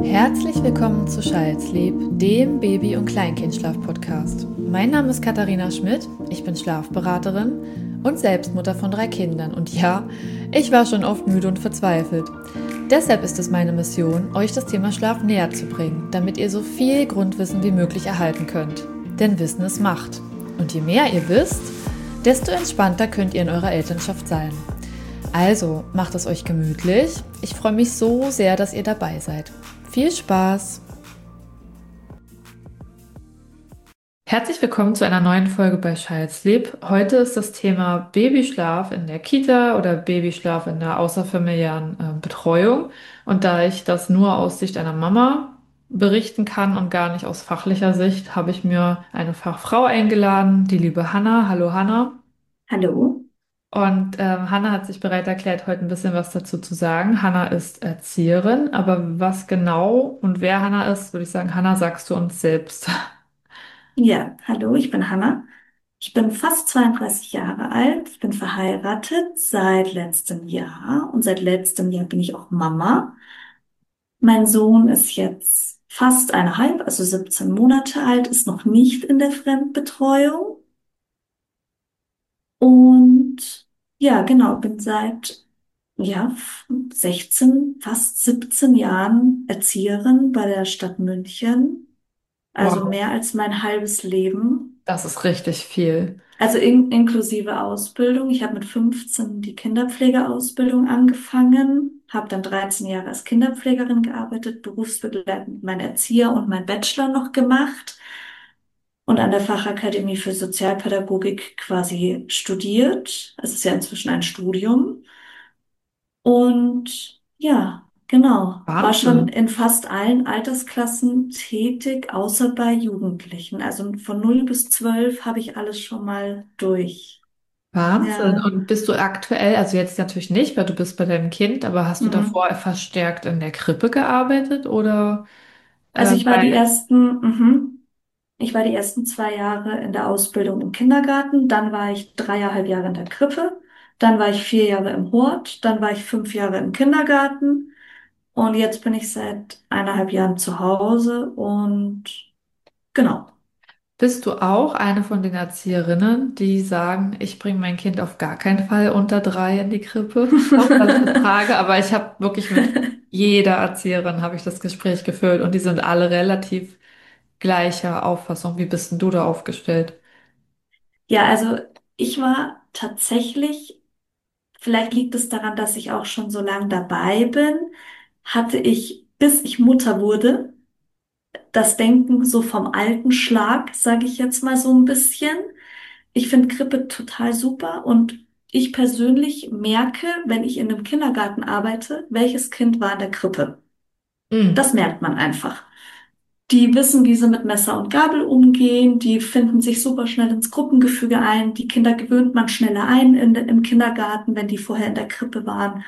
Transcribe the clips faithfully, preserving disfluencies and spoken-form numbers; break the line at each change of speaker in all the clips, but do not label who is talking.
Herzlich willkommen zu Child's-Lieb, dem Baby- und Kleinkindschlaf-Podcast. Mein Name ist Katharina Schmidt, ich bin Schlafberaterin und Selbstmutter von drei Kindern. Und ja, ich war schon oft müde und verzweifelt. Deshalb ist es meine Mission, euch das Thema Schlaf näher zu bringen, damit ihr so viel Grundwissen wie möglich erhalten könnt. Denn Wissen ist Macht. Und je mehr ihr wisst, desto entspannter könnt ihr in eurer Elternschaft sein. Also, macht es euch gemütlich. Ich freue mich so sehr, dass ihr dabei seid. Viel Spaß! Herzlich willkommen zu einer neuen Folge bei Child's-Lieb. Heute ist das Thema Babyschlaf in der Kita oder Babyschlaf in der außerfamiliären äh, Betreuung. Und da ich das nur aus Sicht einer Mama berichten kann und gar nicht aus fachlicher Sicht, habe ich mir eine Fachfrau eingeladen, die liebe Hanna. Hallo Hanna.
Hallo?
Und ähm, Hanna hat sich bereit erklärt, heute ein bisschen was dazu zu sagen. Hanna ist Erzieherin, aber was genau und wer Hanna ist, würde ich sagen, Hanna, sagst du uns selbst.
Ja, hallo, ich bin Hanna. Ich bin fast zweiunddreißig Jahre alt. Ich bin verheiratet seit letztem Jahr und seit letztem Jahr bin ich auch Mama. Mein Sohn ist jetzt fast eineinhalb, also siebzehn Monate alt, ist noch nicht in der Fremdbetreuung. Und ja, genau, bin seit ja, sechzehn, fast siebzehn Jahren Erzieherin bei der Stadt München. Also
Wow,
mehr als mein halbes Leben.
das ist richtig viel.
Also in, inklusive Ausbildung. Ich habe mit fünfzehn die Kinderpflegeausbildung angefangen, habe dann dreizehn Jahre als Kinderpflegerin gearbeitet, berufsbegleitend mein Erzieher und mein Bachelor noch gemacht und an der Fachakademie für Sozialpädagogik quasi studiert. Es ist ja inzwischen ein Studium. Und ja, genau, war schon
Wahnsinn.
in fast allen Altersklassen tätig, außer bei Jugendlichen. Also von null bis zwölf habe ich alles schon mal durch.
Wahnsinn.
Ja.
Und bist du aktuell, also jetzt natürlich nicht, weil du bist bei deinem Kind, aber hast du
Mhm.
davor verstärkt in der Krippe gearbeitet oder
Also
äh,
ich war die
bei...
ersten, mhm. Ich war die ersten zwei Jahre in der Ausbildung im Kindergarten, dann war ich dreieinhalb Jahre in der Krippe, dann war ich vier Jahre im Hort, dann war ich fünf Jahre im Kindergarten und jetzt bin ich seit eineinhalb Jahren zu Hause und genau.
Bist du auch eine von den Erzieherinnen, die sagen, ich bringe mein Kind auf gar keinen Fall unter drei in die Krippe? Sorry, dass ich das frage, aber ich habe wirklich mit jeder Erzieherin habe ich das Gespräch geführt und die sind alle relativ gleicher Auffassung. Wie bist denn du da aufgestellt?
Ja, also ich war tatsächlich, vielleicht liegt es daran, dass ich auch schon so lange dabei bin, hatte ich, bis ich Mutter wurde, das Denken so vom alten Schlag, sage ich jetzt mal so ein bisschen. Ich finde Krippe total super und ich persönlich merke, wenn ich in einem Kindergarten arbeite, welches Kind war in der Krippe.
Mm.
Das merkt man einfach. Die wissen, wie sie mit Messer und Gabel umgehen, die finden sich super schnell ins Gruppengefüge ein. Die Kinder gewöhnt man schneller ein in, im Kindergarten, wenn die vorher in der Krippe waren.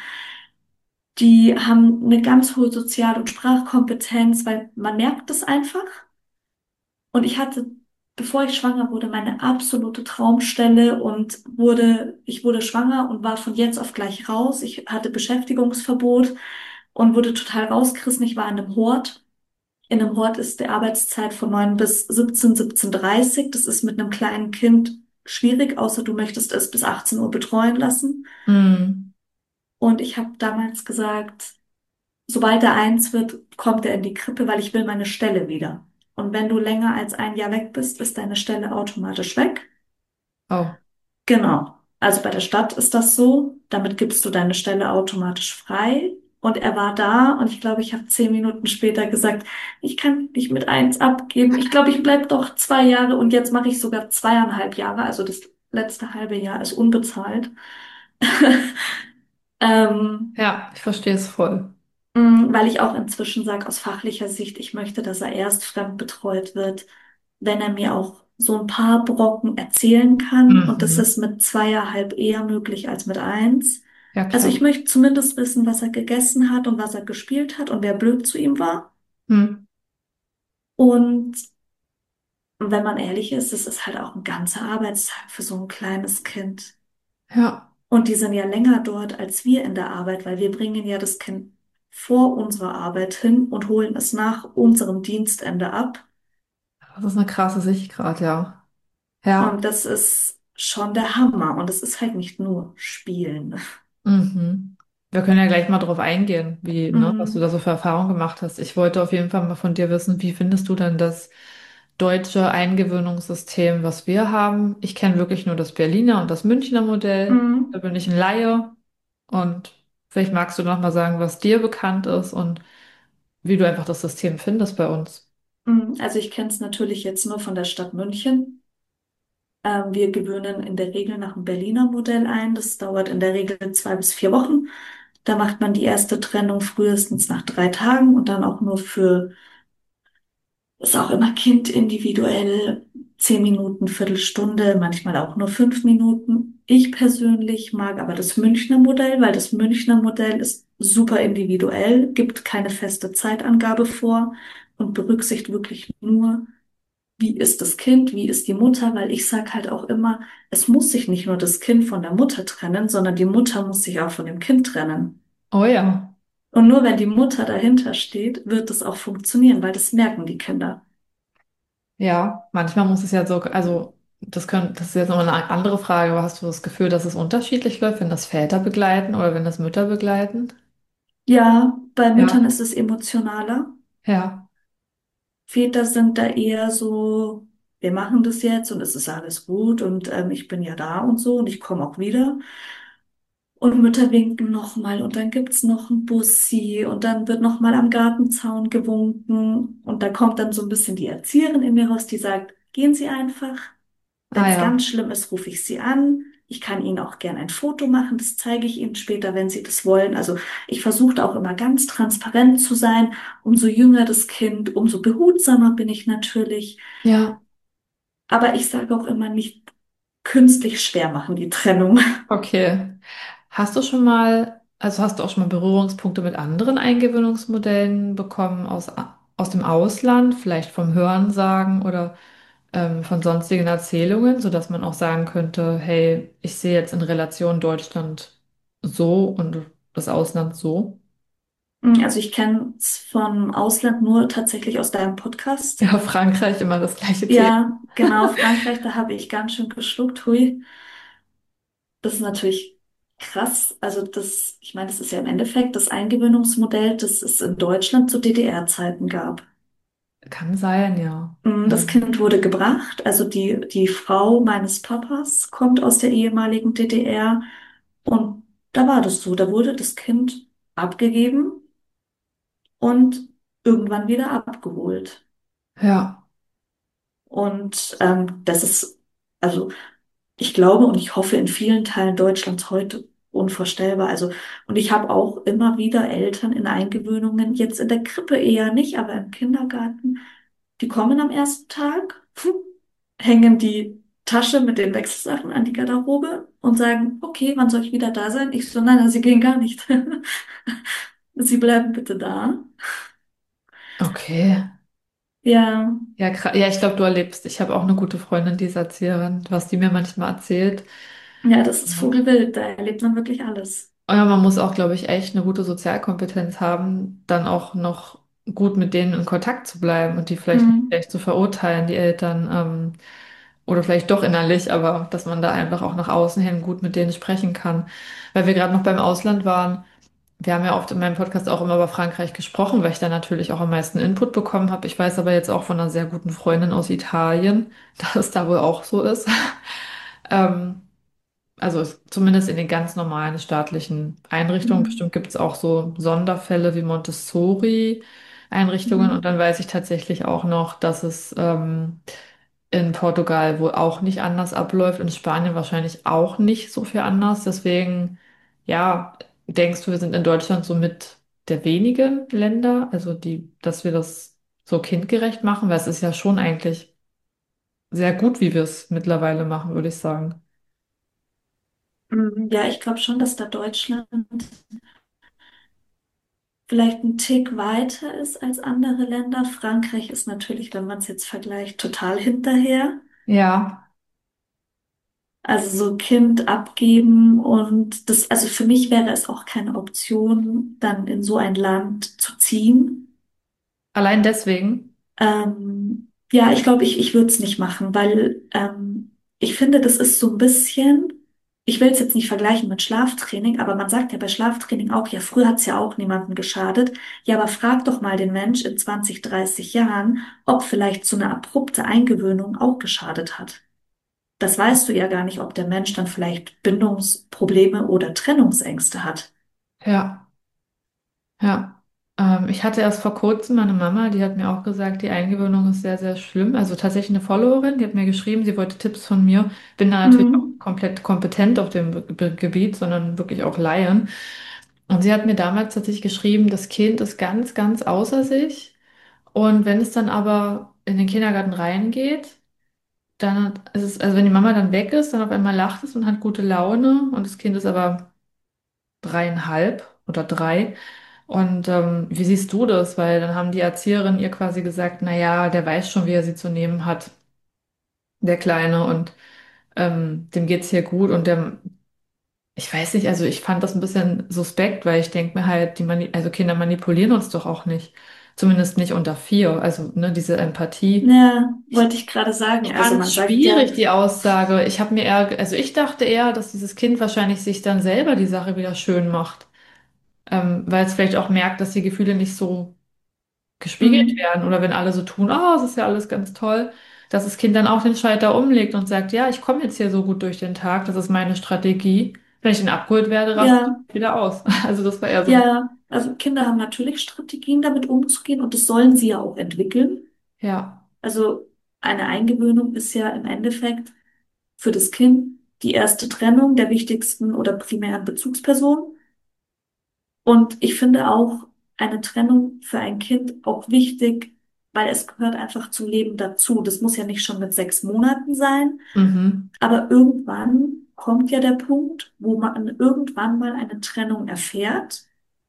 Die haben eine ganz hohe Sozial- und Sprachkompetenz, weil man merkt es einfach. Und ich hatte, bevor ich schwanger wurde, meine absolute Traumstelle und wurde, ich wurde schwanger und war von jetzt auf gleich raus. Ich hatte Beschäftigungsverbot und wurde total rausgerissen. Ich war in einem Hort. In einem Hort ist die Arbeitszeit von neun bis siebzehn, siebzehn Uhr dreißig. Das ist mit einem kleinen Kind schwierig, außer du möchtest es bis achtzehn Uhr betreuen lassen.
Mm.
Und ich habe damals gesagt, sobald er eins wird, kommt er in die Krippe, weil ich will meine Stelle wieder. Und wenn du länger als ein Jahr weg bist, ist deine Stelle automatisch weg.
Oh.
Genau. Also bei der Stadt ist das so. Damit gibst du deine Stelle automatisch frei. Und er war da und ich glaube, ich habe zehn Minuten später gesagt, ich kann nicht mit eins abgeben. Ich glaube, ich bleib doch zwei Jahre und jetzt mache ich sogar zweieinhalb Jahre. Also das letzte halbe Jahr ist unbezahlt. Ähm,
Ja, ich verstehe es voll.
Mm, Weil ich auch inzwischen sage, aus fachlicher Sicht, ich möchte, dass er erst fremdbetreut wird, wenn er mir auch so ein paar Brocken erzählen kann. Und das
Mhm.
ist mit zweieinhalb eher möglich als mit eins.
Ja,
Also
klar.
ich möchte zumindest wissen, was er gegessen hat und was er gespielt hat und wer blöd zu ihm war.
Hm.
Und wenn man ehrlich ist, es ist halt auch ein ganzer Arbeitstag für so ein kleines Kind.
Ja.
Und die sind ja länger dort als wir in der Arbeit, weil wir bringen ja das Kind vor unserer Arbeit hin und holen es nach unserem Dienstende ab.
Das ist eine krasse Sichtgrad, ja. Ja.
Und das ist schon der Hammer. Und es ist halt nicht nur Spielen.
Mhm. Wir können ja gleich mal drauf eingehen, wie, ne, was du
Mm,
da so für Erfahrungen gemacht hast. Ich wollte auf jeden Fall mal von dir wissen, wie findest du denn das deutsche Eingewöhnungssystem, was wir haben? Ich kenne wirklich nur das Berliner und das Münchner Modell. Da
mm,
bin ich ein Laie und vielleicht magst du noch mal sagen, was dir bekannt ist und wie du einfach das System findest bei uns.
mm. Also ich kenne es natürlich jetzt nur von der Stadt München. Ähm, wir gewöhnen in der Regel nach dem Berliner Modell ein. Das dauert in der Regel zwei bis vier Wochen. Da macht man die erste Trennung frühestens nach drei Tagen und dann auch nur für, ist auch immer kindindividuell, zehn Minuten, Viertelstunde, manchmal auch nur fünf Minuten. Ich persönlich mag aber das Münchner Modell, weil das Münchner Modell ist super individuell, gibt keine feste Zeitangabe vor und berücksichtigt wirklich nur, wie ist das Kind, wie ist die Mutter, weil ich sage halt auch immer, es muss sich nicht nur das Kind von der Mutter trennen, sondern die Mutter muss sich auch von dem Kind trennen.
Oh ja.
Und nur wenn die Mutter dahinter steht, wird es auch funktionieren, weil das merken die Kinder.
Ja, manchmal muss es ja so, also das können, das ist jetzt nochmal eine andere Frage, aber hast du das Gefühl, dass es unterschiedlich läuft, wenn das Väter begleiten oder wenn das Mütter begleiten?
Ja, bei Müttern
Ja,
ist es emotionaler.
ja,
Väter sind da eher so, wir machen das jetzt und es ist alles gut und ähm, ich bin ja da und so und ich komme auch wieder. Und Mütter winken nochmal und dann gibt's noch ein Bussi und dann wird nochmal am Gartenzaun gewunken und da kommt dann so ein bisschen die Erzieherin in mir raus, die sagt, gehen Sie einfach. Wenn
ah
es ganz
ja,
schlimm ist, rufe ich Sie an. Ich kann Ihnen auch gern ein Foto machen, das zeige ich Ihnen später, wenn Sie das wollen. Also ich versuche auch immer ganz transparent zu sein. Umso jünger das Kind, umso behutsamer bin ich natürlich.
ja,
Aber ich sage auch immer nicht künstlich schwer machen, die Trennung.
okay. Hast du schon mal, also hast du auch schon mal Berührungspunkte mit anderen Eingewöhnungsmodellen bekommen aus, aus dem Ausland, vielleicht vom Hörensagen oder ähm, von sonstigen Erzählungen, sodass man auch sagen könnte, hey, ich sehe jetzt in Relation Deutschland so und das Ausland so?
Also ich kenne es vom Ausland nur tatsächlich aus deinem Podcast.
Ja, Frankreich immer das gleiche Thema.
Ja, genau, Frankreich, da habe ich ganz schön geschluckt. Hui. Das ist natürlich krass. Also das, ich meine, das ist ja im Endeffekt das Eingewöhnungsmodell, das es in Deutschland zu D D R-Zeiten gab.
Kann sein, ja.
Mm, Das
Ähm,
Kind wurde gebracht, also die, die Frau meines Papas kommt aus der ehemaligen D D R und da war das so, da wurde das Kind abgegeben und irgendwann wieder abgeholt.
ja,
Und ähm, das ist, also ich glaube und ich hoffe in vielen Teilen Deutschlands heute unvorstellbar. Also, und ich habe auch immer wieder Eltern in Eingewöhnungen, jetzt in der Krippe eher nicht, aber im Kindergarten, die kommen am ersten Tag, hängen die Tasche mit den Wechselsachen an die Garderobe und sagen, okay, wann soll ich wieder da sein? Ich so, nein, nein, Sie gehen gar nicht. Sie bleiben bitte da.
okay.
Ja,
Ja, gra- ja, ich glaube, du erlebst. Ich habe auch eine gute Freundin, die ist Erzieherin, was die mir manchmal erzählt.
ja, das ist
Ja.
Vogelwild, da erlebt man wirklich alles.
Ja, man muss auch, glaube ich, echt eine gute Sozialkompetenz haben, dann auch noch gut mit denen in Kontakt zu bleiben und die vielleicht nicht
Mhm.
schlecht zu verurteilen, die Eltern, ähm, oder vielleicht doch innerlich, aber dass man da einfach auch nach außen hin gut mit denen sprechen kann. Weil wir gerade noch beim Ausland waren. Wir haben ja oft in meinem Podcast auch immer über Frankreich gesprochen, weil ich da natürlich auch am meisten Input bekommen habe. Ich weiß aber jetzt auch von einer sehr guten Freundin aus Italien, dass es da wohl auch so ist. Ähm, also es- zumindest in den ganz normalen staatlichen Einrichtungen.
Mhm.
Bestimmt gibt es auch so Sonderfälle wie Montessori-Einrichtungen. Und
Mhm.
dann weiß ich tatsächlich auch noch, dass es ähm, in Portugal wohl auch nicht anders abläuft, in Spanien wahrscheinlich auch nicht so viel anders. Deswegen, ja, denkst du, wir sind in Deutschland so mit der wenigen Länder, also die, dass wir das so kindgerecht machen, weil es ist ja schon eigentlich sehr gut, wie wir es mittlerweile machen, würde ich sagen.
Mhm. Ja, ich glaube schon, dass da Deutschland vielleicht ein Tick weiter ist als andere Länder. Frankreich ist natürlich, wenn man es jetzt vergleicht, total hinterher.
Ja,
Also so Kind abgeben und das, also für mich wäre es auch keine Option, dann in so ein Land zu ziehen.
Allein deswegen.
Ähm, ja, ich glaube, ich, ich würde es nicht machen, weil ähm, ich finde, das ist so ein bisschen, ich will es jetzt nicht vergleichen mit Schlaftraining, aber man sagt ja bei Schlaftraining auch, ja, früher hat es ja auch niemandem geschadet. Ja, aber frag doch mal den Mensch in zwanzig, dreißig Jahren, ob vielleicht so eine abrupte Eingewöhnung auch geschadet hat. Das weißt du ja gar nicht, ob der Mensch dann vielleicht Bindungsprobleme oder Trennungsängste hat.
Ja, ja. Ähm, ich hatte erst vor kurzem meine Mama, die hat mir auch gesagt, die Eingewöhnung ist sehr, sehr schlimm. Also tatsächlich eine Followerin, die hat mir geschrieben, sie wollte Tipps von mir. Bin da natürlich auch
Mhm.
komplett kompetent auf dem Be Be Gebiet, sondern wirklich auch Laien. Und sie hat mir damals tatsächlich geschrieben, das Kind ist ganz, ganz außer sich. Und wenn es dann aber in den Kindergarten reingeht, dann ist es, also wenn die Mama dann weg ist, dann auf einmal lacht es und hat gute Laune und das Kind ist aber dreieinhalb oder drei. Und ähm, wie siehst du das? Weil dann haben die Erzieherinnen ihr quasi gesagt, na ja, der weiß schon, wie er sie zu nehmen hat, der Kleine, und ähm, dem geht's hier gut und der, ich weiß nicht, also ich fand das ein bisschen suspekt, weil ich denke mir halt, die Mani also Kinder manipulieren uns doch auch nicht. Zumindest nicht unter vier. Also, ne, diese Empathie.
Ja,
Ich,
wollte ich gerade sagen.
ich
Also
fand
man
es
sagt ja,
schwierig, die Aussage. Ich habe mir eher, also ich dachte eher, dass dieses Kind wahrscheinlich sich dann selber die Sache wieder schön macht. Ähm, weil es vielleicht auch merkt, dass die Gefühle nicht so gespiegelt
mm,
werden oder wenn alle so tun, oh, es ist ja alles ganz toll, dass das Kind dann auch den Schalter umlegt und sagt, ja, ich komme jetzt hier so gut durch den Tag, das ist meine Strategie. Wenn ich dann abgeholt werde, raste
ja,
ich wieder aus. Also das war eher so,
ja, also Kinder haben natürlich Strategien, damit umzugehen und das sollen sie ja auch entwickeln.
ja,
Also eine Eingewöhnung ist ja im Endeffekt für das Kind die erste Trennung der wichtigsten oder primären Bezugsperson. Und ich finde auch eine Trennung für ein Kind auch wichtig, weil es gehört einfach zum Leben dazu. Das muss ja nicht schon mit sechs Monaten sein,
mhm,
aber irgendwann kommt ja der Punkt, wo man irgendwann mal eine Trennung erfährt.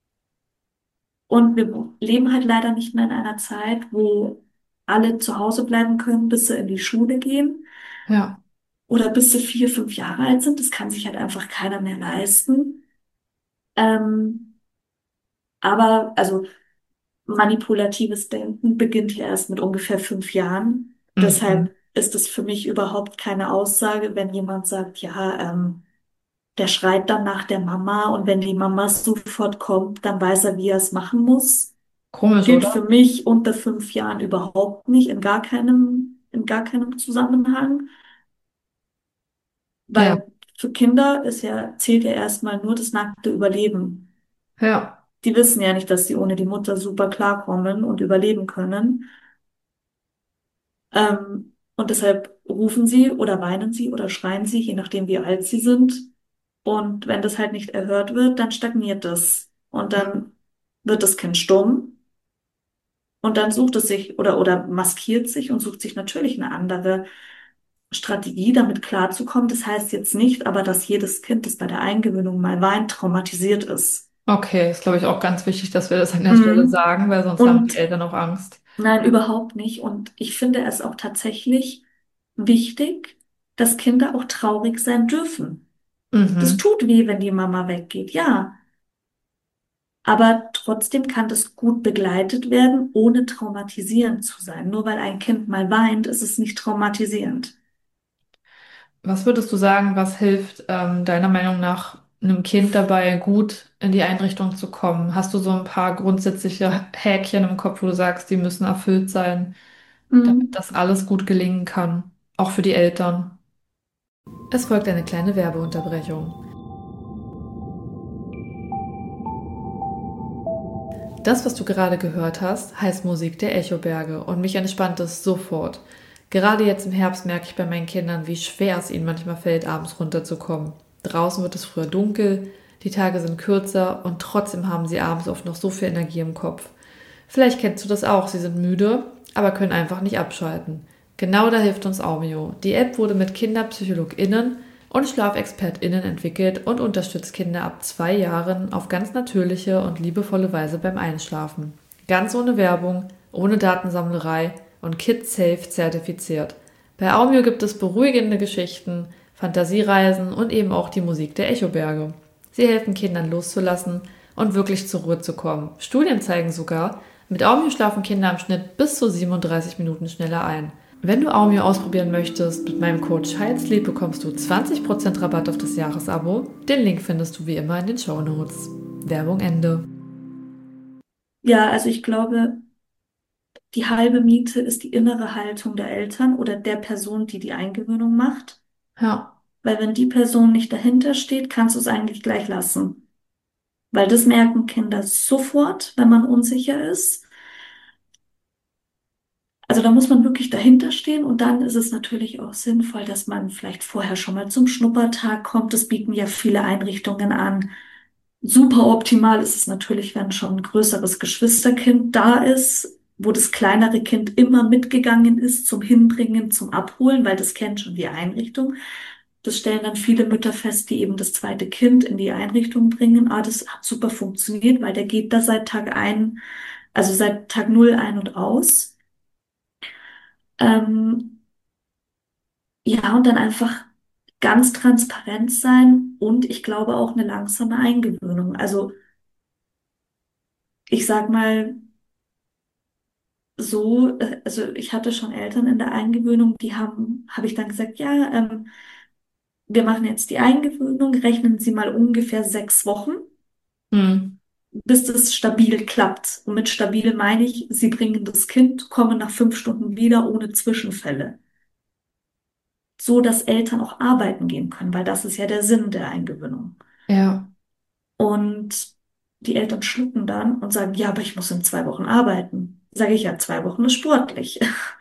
Und wir leben halt leider nicht mehr in einer Zeit, wo alle zu Hause bleiben können, bis sie in die Schule gehen
ja,
oder bis sie vier, fünf Jahre alt sind. Das kann sich halt einfach keiner mehr leisten. Ähm, aber also manipulatives Denken beginnt ja erst mit ungefähr fünf Jahren.
mhm,
Deshalb ist es für mich überhaupt keine Aussage, wenn jemand sagt, ja, ähm, der schreit dann nach der Mama und wenn die Mama sofort kommt, dann weiß er, wie er es machen muss.
komisch,
Gilt für
oder?
mich unter fünf Jahren überhaupt nicht, in gar keinem, in gar keinem Zusammenhang,
Ja,
weil für Kinder ist ja, zählt ja erstmal nur das nackte Überleben.
ja,
Die wissen ja nicht, dass sie ohne die Mutter super klarkommen und überleben können. Ähm, und deshalb rufen sie oder weinen sie oder schreien sie, je nachdem wie alt sie sind. Und wenn das halt nicht erhört wird, dann stagniert das. Und dann wird das Kind stumm. Und dann sucht es sich oder, oder maskiert sich und sucht sich natürlich eine andere Strategie, damit klarzukommen. Das heißt jetzt nicht, aber dass jedes Kind, das bei der Eingewöhnung mal weint, traumatisiert ist.
okay, ist glaube ich auch ganz wichtig, dass wir das an der Stelle
Mhm.
sagen, weil sonst haben die
Und
Eltern auch Angst.
nein, überhaupt nicht. Und ich finde es auch tatsächlich wichtig, dass Kinder auch traurig sein dürfen. Das
Mhm.
tut weh, wenn die Mama weggeht, ja. Aber trotzdem kann das gut begleitet werden, ohne traumatisierend zu sein. Nur weil ein Kind mal weint, ist es nicht traumatisierend.
Was würdest du sagen, was hilft ähm, deiner Meinung nach einem Kind dabei, gut in die Einrichtung zu kommen? Hast du so ein paar grundsätzliche Häkchen im Kopf, wo du sagst, die müssen erfüllt sein, damit
Mhm.
das alles gut gelingen kann, auch für die Eltern? Es folgt eine kleine Werbeunterbrechung. Das, was du gerade gehört hast, heißt Musik der Echoberge und mich entspannt es sofort. Gerade jetzt im Herbst merke ich bei meinen Kindern, wie schwer es ihnen manchmal fällt, abends runterzukommen. Draußen wird es früher dunkel, die Tage sind kürzer und trotzdem haben sie abends oft noch so viel Energie im Kopf. Vielleicht kennst du das auch, sie sind müde, aber können einfach nicht abschalten. Genau da hilft uns Aumio. Die App wurde mit KinderpsychologInnen und SchlafexpertInnen entwickelt und unterstützt Kinder ab zwei Jahren auf ganz natürliche und liebevolle Weise beim Einschlafen. Ganz ohne Werbung, ohne Datensammlerei und Kids Safe zertifiziert. Bei Aumio gibt es beruhigende Geschichten, Fantasiereisen und eben auch die Musik der Echoberge. Sie helfen Kindern loszulassen und wirklich zur Ruhe zu kommen. Studien zeigen sogar, mit Aumio schlafen Kinder im Schnitt bis zu siebenunddreißig Minuten schneller ein. Wenn du Aumio ausprobieren möchtest, mit meinem Code Child Sleep bekommst du zwanzig Prozent Rabatt auf das Jahresabo. Den Link findest du wie immer in den Shownotes. Werbung Ende.
Ja, also ich glaube, die halbe Miete ist die innere Haltung der Eltern oder der Person, die die Eingewöhnung macht.
Ja.
Weil wenn die Person nicht dahinter steht, kannst du es eigentlich gleich lassen. Weil das merken Kinder sofort, wenn man unsicher ist. Also da muss man wirklich dahinter stehen und dann ist es natürlich auch sinnvoll, dass man vielleicht vorher schon mal zum Schnuppertag kommt. Das bieten ja viele Einrichtungen an. Super optimal ist es natürlich, wenn schon ein größeres Geschwisterkind da ist, wo das kleinere Kind immer mitgegangen ist zum Hinbringen, zum Abholen, weil das kennt schon die Einrichtung. Das stellen dann viele Mütter fest, die eben das zweite Kind in die Einrichtung bringen. Ah, das hat super funktioniert, weil der geht da seit Tag ein, also seit Tag null ein und aus. Ähm, ja, und dann einfach ganz transparent sein und ich glaube auch eine langsame Eingewöhnung. Also ich sag mal, so, äh, also ich hatte schon Eltern in der Eingewöhnung, die haben, habe ich dann gesagt, ja, ähm, wir machen jetzt die Eingewöhnung, rechnen Sie mal ungefähr sechs Wochen,
Hm.
bis das stabil klappt. Und mit stabil meine ich, Sie bringen das Kind, kommen nach fünf Stunden wieder ohne Zwischenfälle. So dass Eltern auch arbeiten gehen können, weil das ist ja der Sinn der Eingewöhnung.
Ja.
Und die Eltern schlucken dann und sagen, ja, aber ich muss in zwei Wochen arbeiten. Sage ich ja, zwei Wochen ist sportlich.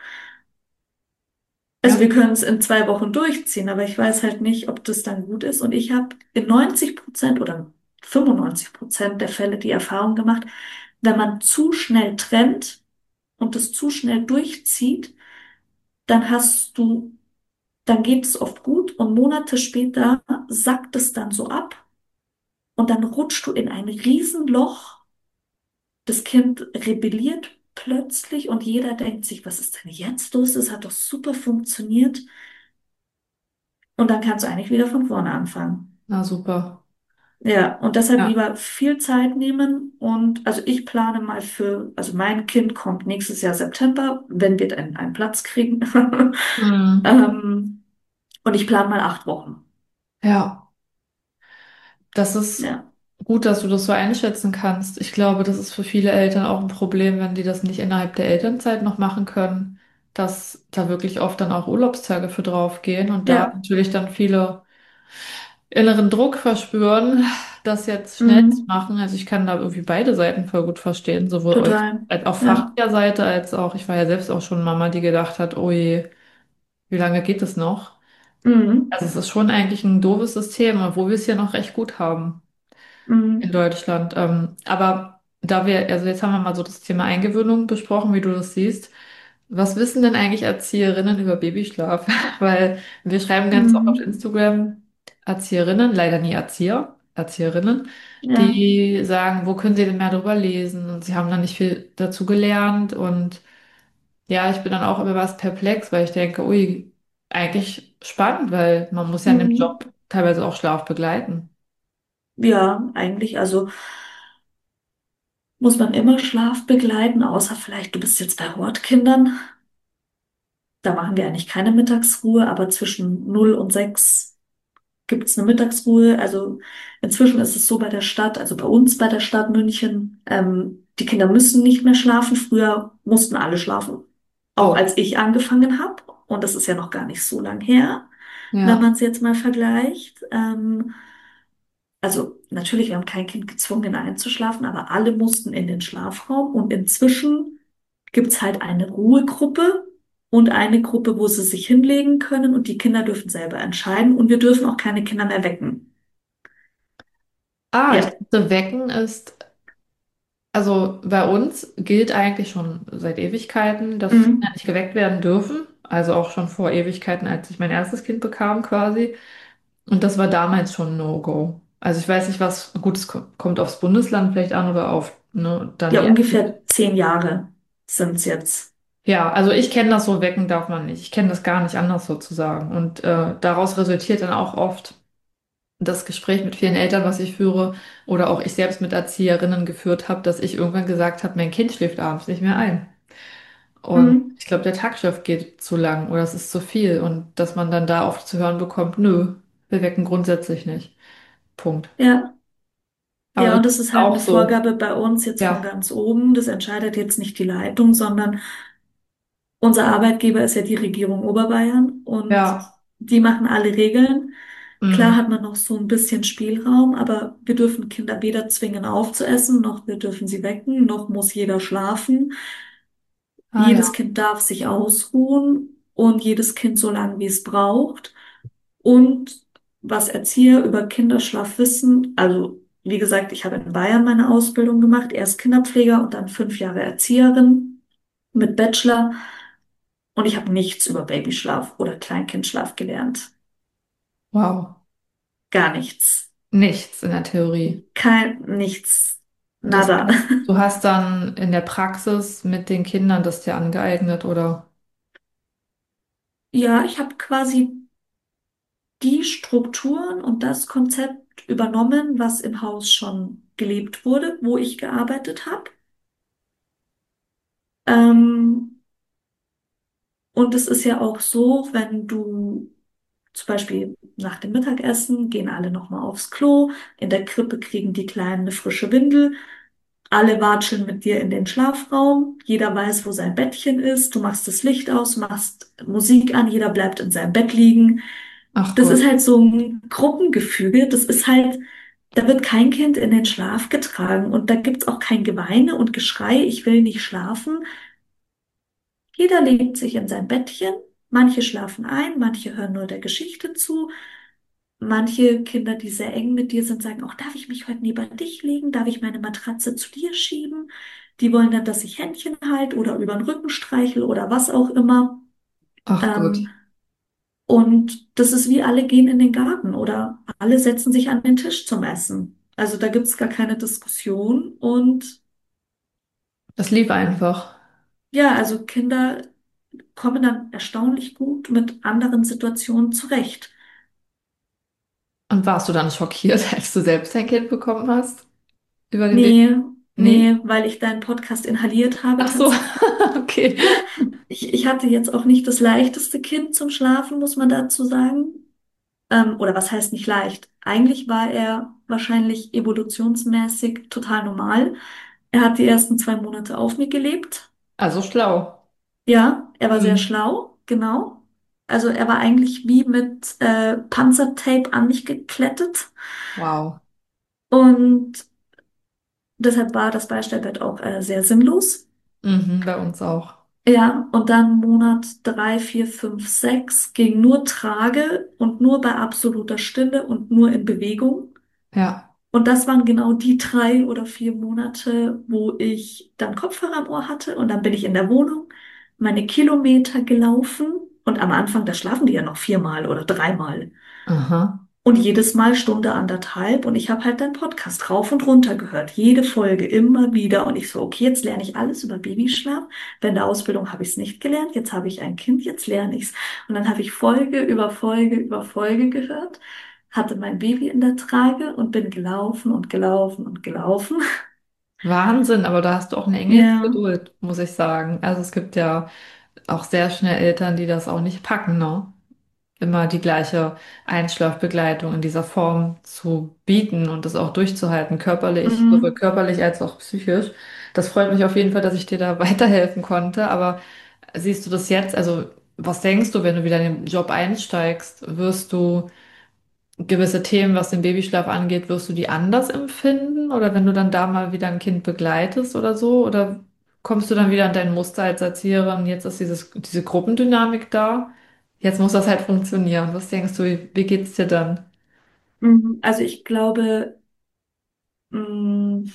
Also
Ja.
wir können es in zwei Wochen durchziehen, aber ich weiß halt nicht, ob das dann gut ist. Und ich habe in neunzig Prozent oder fünfundneunzig Prozent der Fälle die Erfahrung gemacht, wenn man zu schnell trennt und das zu schnell durchzieht, dann hast du, dann geht es oft gut und Monate später sackt es dann so ab und dann rutscht du in ein Riesenloch. Das Kind rebelliert plötzlich und jeder denkt sich, was ist denn jetzt los? Das hat doch super funktioniert. Und dann kannst du eigentlich wieder von vorne anfangen.
Na super.
Ja, und deshalb
Ja.
lieber viel Zeit nehmen. Und also ich plane mal für, also mein Kind kommt nächstes Jahr September, wenn wir dann einen Platz kriegen.
Hm.
Ähm, und ich plane mal acht Wochen.
Ja. Das ist
Ja.
gut, dass du das so einschätzen kannst. Ich glaube, das ist für viele Eltern auch ein Problem, wenn die das nicht innerhalb der Elternzeit noch machen können, dass da wirklich oft dann auch Urlaubstage für draufgehen und da
Ja.
natürlich dann viele inneren Druck verspüren, das jetzt schnell zu
Mhm.
machen. Also ich kann da irgendwie beide Seiten voll gut verstehen, sowohl euch
Total.
als auf
Ja.
fachlicher Seite als auch, ich war ja selbst auch schon Mama, die gedacht hat, oh je, wie lange geht es noch?
Mhm.
Also es ist schon eigentlich ein doofes System, obwohl wir es hier noch recht gut haben in
Mhm.
Deutschland. Ähm, aber da wir, also jetzt haben wir mal so das Thema Eingewöhnung besprochen, wie du das siehst. Was wissen denn eigentlich Erzieherinnen über Babyschlaf? Weil wir schreiben ganz oft auf
Mhm.
Instagram Erzieherinnen, leider nie Erzieher, Erzieherinnen,
Ja.
die sagen, wo können sie denn mehr darüber lesen? Und sie haben dann nicht viel dazu gelernt. Und ja, ich bin dann auch immer was perplex, weil ich denke, ui, eigentlich spannend, weil man muss ja in dem
Mhm.
Job teilweise auch Schlaf begleiten.
Ja, eigentlich, also muss man immer Schlaf begleiten, außer vielleicht du bist jetzt bei Hortkindern. Da machen wir eigentlich keine Mittagsruhe, aber zwischen null und sechs gibt es eine Mittagsruhe. Also inzwischen ist es so bei der Stadt, also bei uns bei der Stadt München, ähm, die Kinder müssen nicht mehr schlafen. Früher mussten alle schlafen, auch
Oh,
als ich angefangen habe. Und das ist ja noch gar nicht so lang her, wenn
ja.
man es jetzt mal vergleicht. Ähm, also natürlich, wir haben kein Kind gezwungen einzuschlafen, aber alle mussten in den Schlafraum. Und inzwischen gibt es halt eine Ruhegruppe und eine Gruppe, wo sie sich hinlegen können und die Kinder dürfen selber entscheiden und wir dürfen auch keine Kinder mehr wecken.
Ah, ich
Ja.
dachte, Wecken ist, also bei uns gilt eigentlich schon seit Ewigkeiten, dass Kinder
Mhm.
nicht geweckt werden dürfen. Also auch schon vor Ewigkeiten, als ich mein erstes Kind bekam quasi. Und das war damals schon ein No-Go. Also ich weiß nicht, was, gut, es ko- kommt aufs Bundesland vielleicht an oder auf, ne, dann
Ja,
die.
ungefähr zehn Jahre sind es jetzt.
Ja, also ich kenne das so, wecken darf man nicht. Ich kenne das gar nicht anders sozusagen. Und äh, daraus resultiert dann auch oft das Gespräch mit vielen Eltern, was ich führe, oder auch ich selbst mit Erzieherinnen geführt habe, dass ich irgendwann gesagt habe, mein Kind schläft abends nicht mehr ein. Und
Mhm.
ich glaube, der Tagschlaf geht zu lang oder es ist zu viel. Und dass man dann da oft zu hören bekommt, nö, wir wecken grundsätzlich nicht. Punkt.
Ja. Ja,
Aber
und
das
das
ist
ist halt
auch
eine
so.
Vorgabe bei uns jetzt von
Ja,
ganz oben. Das entscheidet jetzt nicht die Leitung, sondern unser Arbeitgeber ist ja die Regierung Oberbayern und
ja,
die machen alle Regeln. Klar
mm,
hat man noch so ein bisschen Spielraum, aber wir dürfen Kinder weder zwingen aufzuessen, noch wir dürfen sie wecken, noch muss jeder schlafen.
ah
Jedes
ja,
Kind darf sich ausruhen und jedes Kind so lange, wie es braucht. Und was Erzieher über Kinderschlaf wissen, also wie gesagt, ich habe in Bayern meine Ausbildung gemacht, erst Kinderpfleger und dann fünf Jahre Erzieherin mit Bachelor. Und ich habe nichts über Babyschlaf oder Kleinkindschlaf gelernt.
wow.
Gar nichts.
Nichts in der Theorie.
Kein, nichts.
Das
Nada.
heißt, du hast dann in der Praxis mit den Kindern das dir angeeignet, oder?
Ja, ich habe quasi die Strukturen und das Konzept übernommen, was im Haus schon gelebt wurde, wo ich gearbeitet habe. Ähm, und es ist ja auch so, wenn du zum Beispiel nach dem Mittagessen gehen alle nochmal aufs Klo, in der Krippe kriegen die Kleinen eine frische Windel. Alle watscheln mit dir in den Schlafraum. Jeder weiß, wo sein Bettchen ist. Du machst das Licht aus, machst Musik an. Jeder bleibt in seinem Bett liegen.
Ach
Das ist
Gott,
halt so ein Gruppengefüge. Das ist halt, da wird kein Kind in den Schlaf getragen und da gibt's auch kein Geweine und Geschrei, ich will nicht schlafen. Jeder legt sich in sein Bettchen. Manche schlafen ein, manche hören nur der Geschichte zu. Manche Kinder, die sehr eng mit dir sind, sagen auch, darf ich mich heute neben dich legen? Darf ich meine Matratze zu dir schieben? Die wollen dann, dass ich Händchen halte oder über den Rücken streichel oder was auch immer.
ach Gott.
Ähm, und das ist wie alle gehen in den Garten oder alle setzen sich an den Tisch zum Essen. Also da gibt's gar keine Diskussion. Und
Das lief einfach.
ja, also Kinder kommen dann erstaunlich gut mit anderen Situationen zurecht.
Und warst du dann schockiert, als du selbst ein Kind bekommen hast? Über den Weg?
Nee,
Nee?
nee, weil ich deinen Podcast inhaliert habe
Ach so,
tatsächlich.
okay.
Ich, ich hatte jetzt auch nicht das leichteste Kind zum Schlafen, muss man dazu sagen. Ähm, oder was heißt nicht leicht? Eigentlich war er wahrscheinlich evolutionsmäßig total normal. Er hat die ersten zwei Monate auf mir gelebt.
Also schlau.
Ja, er war sehr
Hm.
schlau, genau. Also er war eigentlich wie mit äh, Panzertape an mich geklettet.
Wow.
Und deshalb war das Beistellbett auch äh, sehr sinnlos.
Mhm, bei uns auch.
Ja, und dann Monat drei, vier, fünf, sechs ging nur Trage und nur bei absoluter Stille und nur in Bewegung.
Ja.
Und das waren genau die drei oder vier Monate, wo ich dann Kopfhörer im Ohr hatte und dann bin ich in der Wohnung meine Kilometer gelaufen und am Anfang, da schlafen die ja noch viermal oder dreimal.
Aha.
Und jedes Mal Stunde anderthalb und ich habe halt deinen Podcast rauf und runter gehört, jede Folge immer wieder und ich so, okay, jetzt lerne ich alles über Babyschlaf. Bei der Ausbildung habe ich es nicht gelernt, jetzt habe ich ein Kind, jetzt lerne ich es. Und dann habe ich Folge über Folge über Folge gehört, hatte mein Baby in der Trage und bin gelaufen und gelaufen und gelaufen.
Wahnsinn, aber da hast du auch eine
Ja,
Engelsgeduld, muss ich sagen. Also es gibt ja auch sehr schnell Eltern, die das auch nicht packen, ne? Immer die gleiche Einschlafbegleitung in dieser Form zu bieten und das auch durchzuhalten, körperlich, sowohl
mhm.
körperlich als auch psychisch. Das freut mich auf jeden Fall, dass ich dir da weiterhelfen konnte. Aber siehst du das jetzt? Also, was denkst du, wenn du wieder in den Job einsteigst? Wirst du gewisse Themen, was den Babyschlaf angeht, wirst du die anders empfinden? Oder wenn du dann da mal wieder ein Kind begleitest oder so? Oder kommst du dann wieder an dein Muster als Erzieherin? Jetzt ist dieses, diese Gruppendynamik da. Jetzt muss das halt funktionieren. Was denkst du, wie, wie geht's dir dann?
Mhm. Also ich glaube, mh,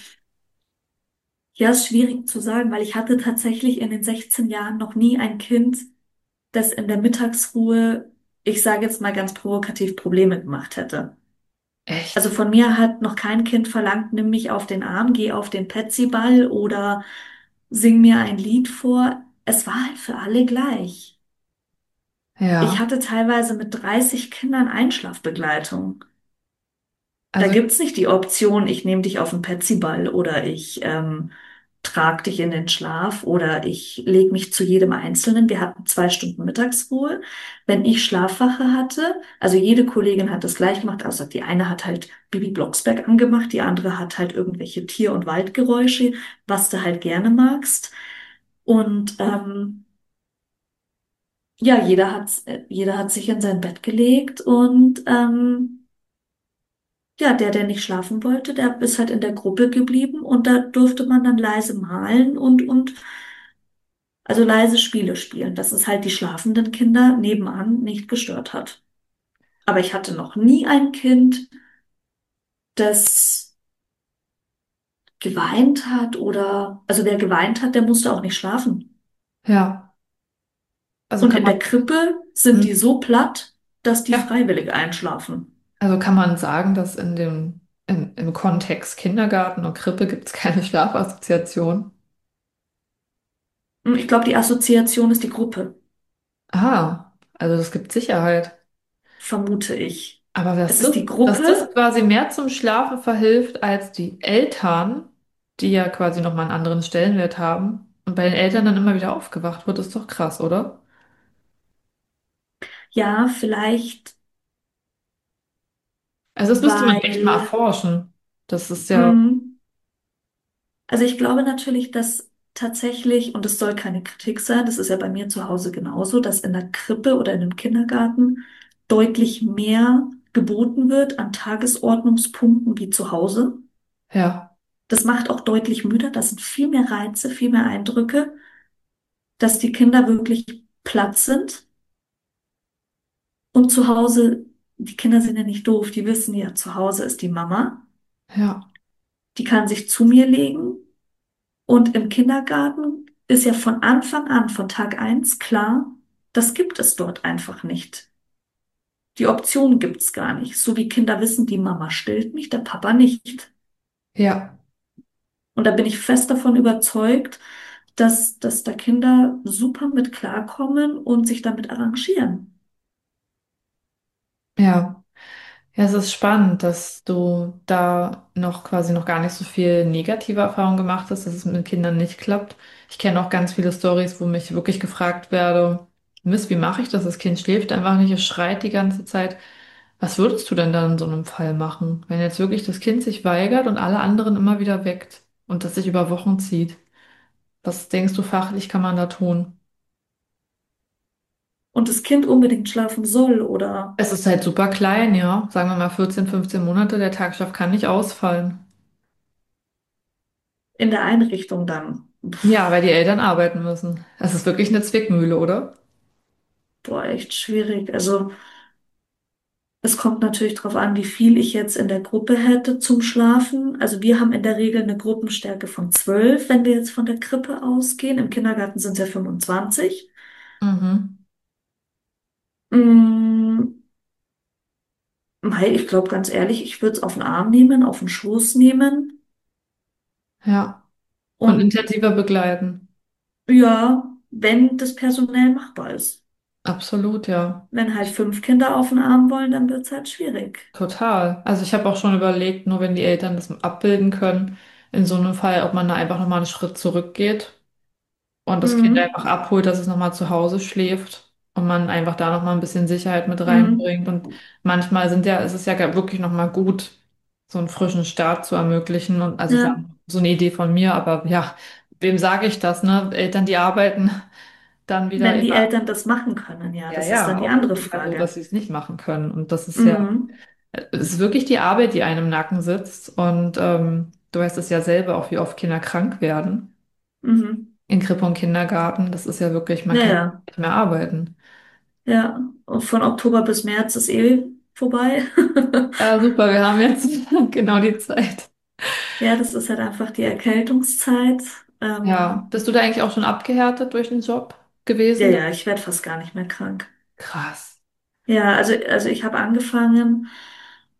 ja, ist schwierig zu sagen, weil ich hatte tatsächlich in den sechzehn Jahren noch nie ein Kind, das in der Mittagsruhe, ich sage jetzt mal ganz provokativ, Probleme gemacht hätte. Also
Echt?
von mir hat noch kein Kind verlangt, nimm mich auf den Arm, geh auf den Petsyball oder sing mir ein Lied vor. es war halt für alle gleich. Ich
Ja,
hatte teilweise mit dreißig Kindern Einschlafbegleitung. Da
also
gibt's nicht die Option, ich nehme dich auf den Petsyball oder ich ähm, trag dich in den Schlaf oder ich lege mich zu jedem Einzelnen. Wir hatten zwei Stunden Mittagsruhe. Wenn ich Schlafwache hatte, also jede Kollegin hat das gleich gemacht, außer die eine hat halt Bibi Blocksberg angemacht, die andere hat halt irgendwelche Tier- und Waldgeräusche, was du halt gerne magst. Und ähm, ja, jeder hat, jeder hat sich in sein Bett gelegt und ähm, ja, der, der nicht schlafen wollte, der ist halt in der Gruppe geblieben und da durfte man dann leise malen und, und also leise Spiele spielen, dass es halt die schlafenden Kinder nebenan nicht gestört hat. Aber ich hatte noch nie ein Kind, das geweint hat oder, also wer geweint hat, der musste auch nicht schlafen.
ja, also
Und
kann
in
man,
der Krippe sind die
hm,
so platt, dass die
ja,
freiwillig einschlafen.
also kann man sagen, dass in dem, im, im Kontext Kindergarten und Krippe gibt es keine Schlafassoziation.
Hm, ich glaube, die Assoziation ist die Gruppe,
Ah, also das gibt Sicherheit.
vermute ich.
Aber dass
Es ist
das,
die
dass das
Gruppe.
quasi mehr zum Schlafen verhilft als die Eltern, die ja quasi nochmal einen anderen Stellenwert haben und bei den Eltern dann immer wieder aufgewacht wird, ist doch krass, oder?
Ja, vielleicht,
Also das müsste man echt mal
weil,
erforschen. Das ist ja,
mm, also ich glaube natürlich, dass tatsächlich, und es soll keine Kritik sein, das ist ja bei mir zu Hause genauso, dass in der Krippe oder in einem Kindergarten deutlich mehr geboten wird an Tagesordnungspunkten wie zu Hause.
ja,
Das macht auch deutlich müder, das sind viel mehr Reize, viel mehr Eindrücke, dass die Kinder wirklich platt sind. Und zu Hause, die Kinder sind ja nicht doof, die wissen ja, zu Hause ist die Mama,
ja,
die kann sich zu mir legen. Und im Kindergarten ist ja von Anfang an, von Tag eins klar, das gibt es dort einfach nicht. Die Option gibt's gar nicht. So wie Kinder wissen, die Mama stillt mich, der Papa nicht.
ja,
Und da bin ich fest davon überzeugt, dass, dass da Kinder super mit klarkommen und sich damit arrangieren.
ja. Ja, es ist spannend, dass du da noch quasi noch gar nicht so viel negative Erfahrungen gemacht hast, dass es mit Kindern nicht klappt. Ich kenne auch ganz viele Storys, wo mich wirklich gefragt werde, Miss, wie mache ich das? Das Kind schläft einfach nicht, es schreit die ganze Zeit. Was würdest du denn dann in so einem Fall machen, wenn jetzt wirklich das Kind sich weigert und alle anderen immer wieder weckt und das sich über Wochen zieht? Was denkst du, fachlich kann man da tun?
Und das Kind unbedingt schlafen soll oder
Es ist halt super klein, ja. Sagen wir mal vierzehn, fünfzehn Monate, der Tagschlaf kann nicht ausfallen.
in der Einrichtung dann.
Ja, weil
Pff,
die Eltern arbeiten müssen. Es ist wirklich eine Zwickmühle, oder?
boah, echt schwierig. Also. Es kommt natürlich darauf an, wie viel ich jetzt in der Gruppe hätte zum Schlafen. Also wir haben in der Regel eine Gruppenstärke von zwölf, wenn wir jetzt von der Krippe ausgehen. Im Kindergarten sind es ja fünfundzwanzig.
Mhm.
Mm, mei, ich glaube ganz ehrlich, ich würde es auf den Arm nehmen, auf den Schoß nehmen.
Ja. Und
Und
intensiver begleiten.
ja, wenn das personell machbar ist.
Absolut, ja.
Wenn halt fünf Kinder auf den Arm wollen, dann wird es halt schwierig.
Total. Also ich habe auch schon überlegt, nur wenn die Eltern das abbilden können, in so einem Fall, ob man da einfach nochmal einen Schritt zurückgeht und das Kind
Mhm.
einfach abholt, dass es nochmal zu Hause schläft und man einfach da nochmal ein bisschen Sicherheit mit
Mhm.
reinbringt. Und manchmal sind ja, ist es ja wirklich nochmal gut, so einen frischen Start zu ermöglichen. Und also es ist
Ja,
ja so eine Idee von mir, aber ja, wem sage ich das, ne? Eltern, die arbeiten, dann wieder
wenn die
immer,
Eltern das machen können, ja,
ja,
das ist dann
ja,
die
auch
andere
wirklich mal so, dass
Frage.
sie es nicht machen können. Und das ist ja,
Mhm.
es ist wirklich die Arbeit, die einem im Nacken sitzt. Und ähm, du weißt es ja selber auch, wie oft Kinder krank werden
Mhm.
in Krippe und Kindergarten. Das ist ja wirklich, man
Ja,
kann
ja,
nicht mehr arbeiten.
ja. Und von Oktober bis März ist eh vorbei.
Ja, super, wir haben jetzt genau die Zeit.
Ja, das ist halt einfach die Erkältungszeit.
Ja,
Ähm,
bist du da eigentlich auch schon abgehärtet durch den Job
ja,
gewesen?
ja, ich werde fast gar nicht mehr krank.
Krass.
Ja, also, also ich habe angefangen.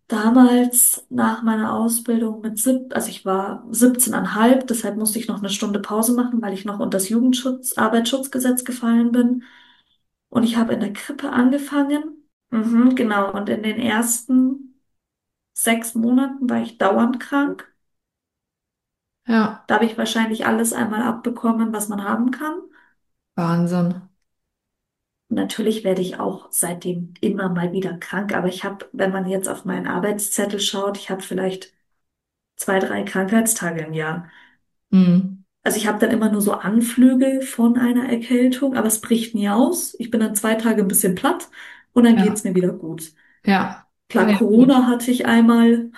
damals nach meiner Ausbildung mit sieb, also ich war siebzehn Komma fünf, deshalb musste ich noch eine Stunde Pause machen, weil ich noch unter das Jugendschutz, Arbeitsschutzgesetz gefallen bin. Und ich habe in der Krippe angefangen. Mhm, genau. Und in den ersten sechs Monaten war ich dauernd krank.
Ja,
Da habe ich wahrscheinlich alles einmal abbekommen, was man haben kann.
Wahnsinn.
Und natürlich werde ich auch seitdem immer mal wieder krank. Aber ich habe, wenn man jetzt auf meinen Arbeitszettel schaut, ich habe vielleicht zwei, drei Krankheitstage im Jahr.
Mhm.
Also ich habe dann immer nur so Anflüge von einer Erkältung, aber es bricht nie aus. Ich bin dann zwei Tage ein bisschen platt und dann
Ja,
geht's mir wieder gut.
ja.
Klar,
Ja, gut.
Corona hatte ich einmal,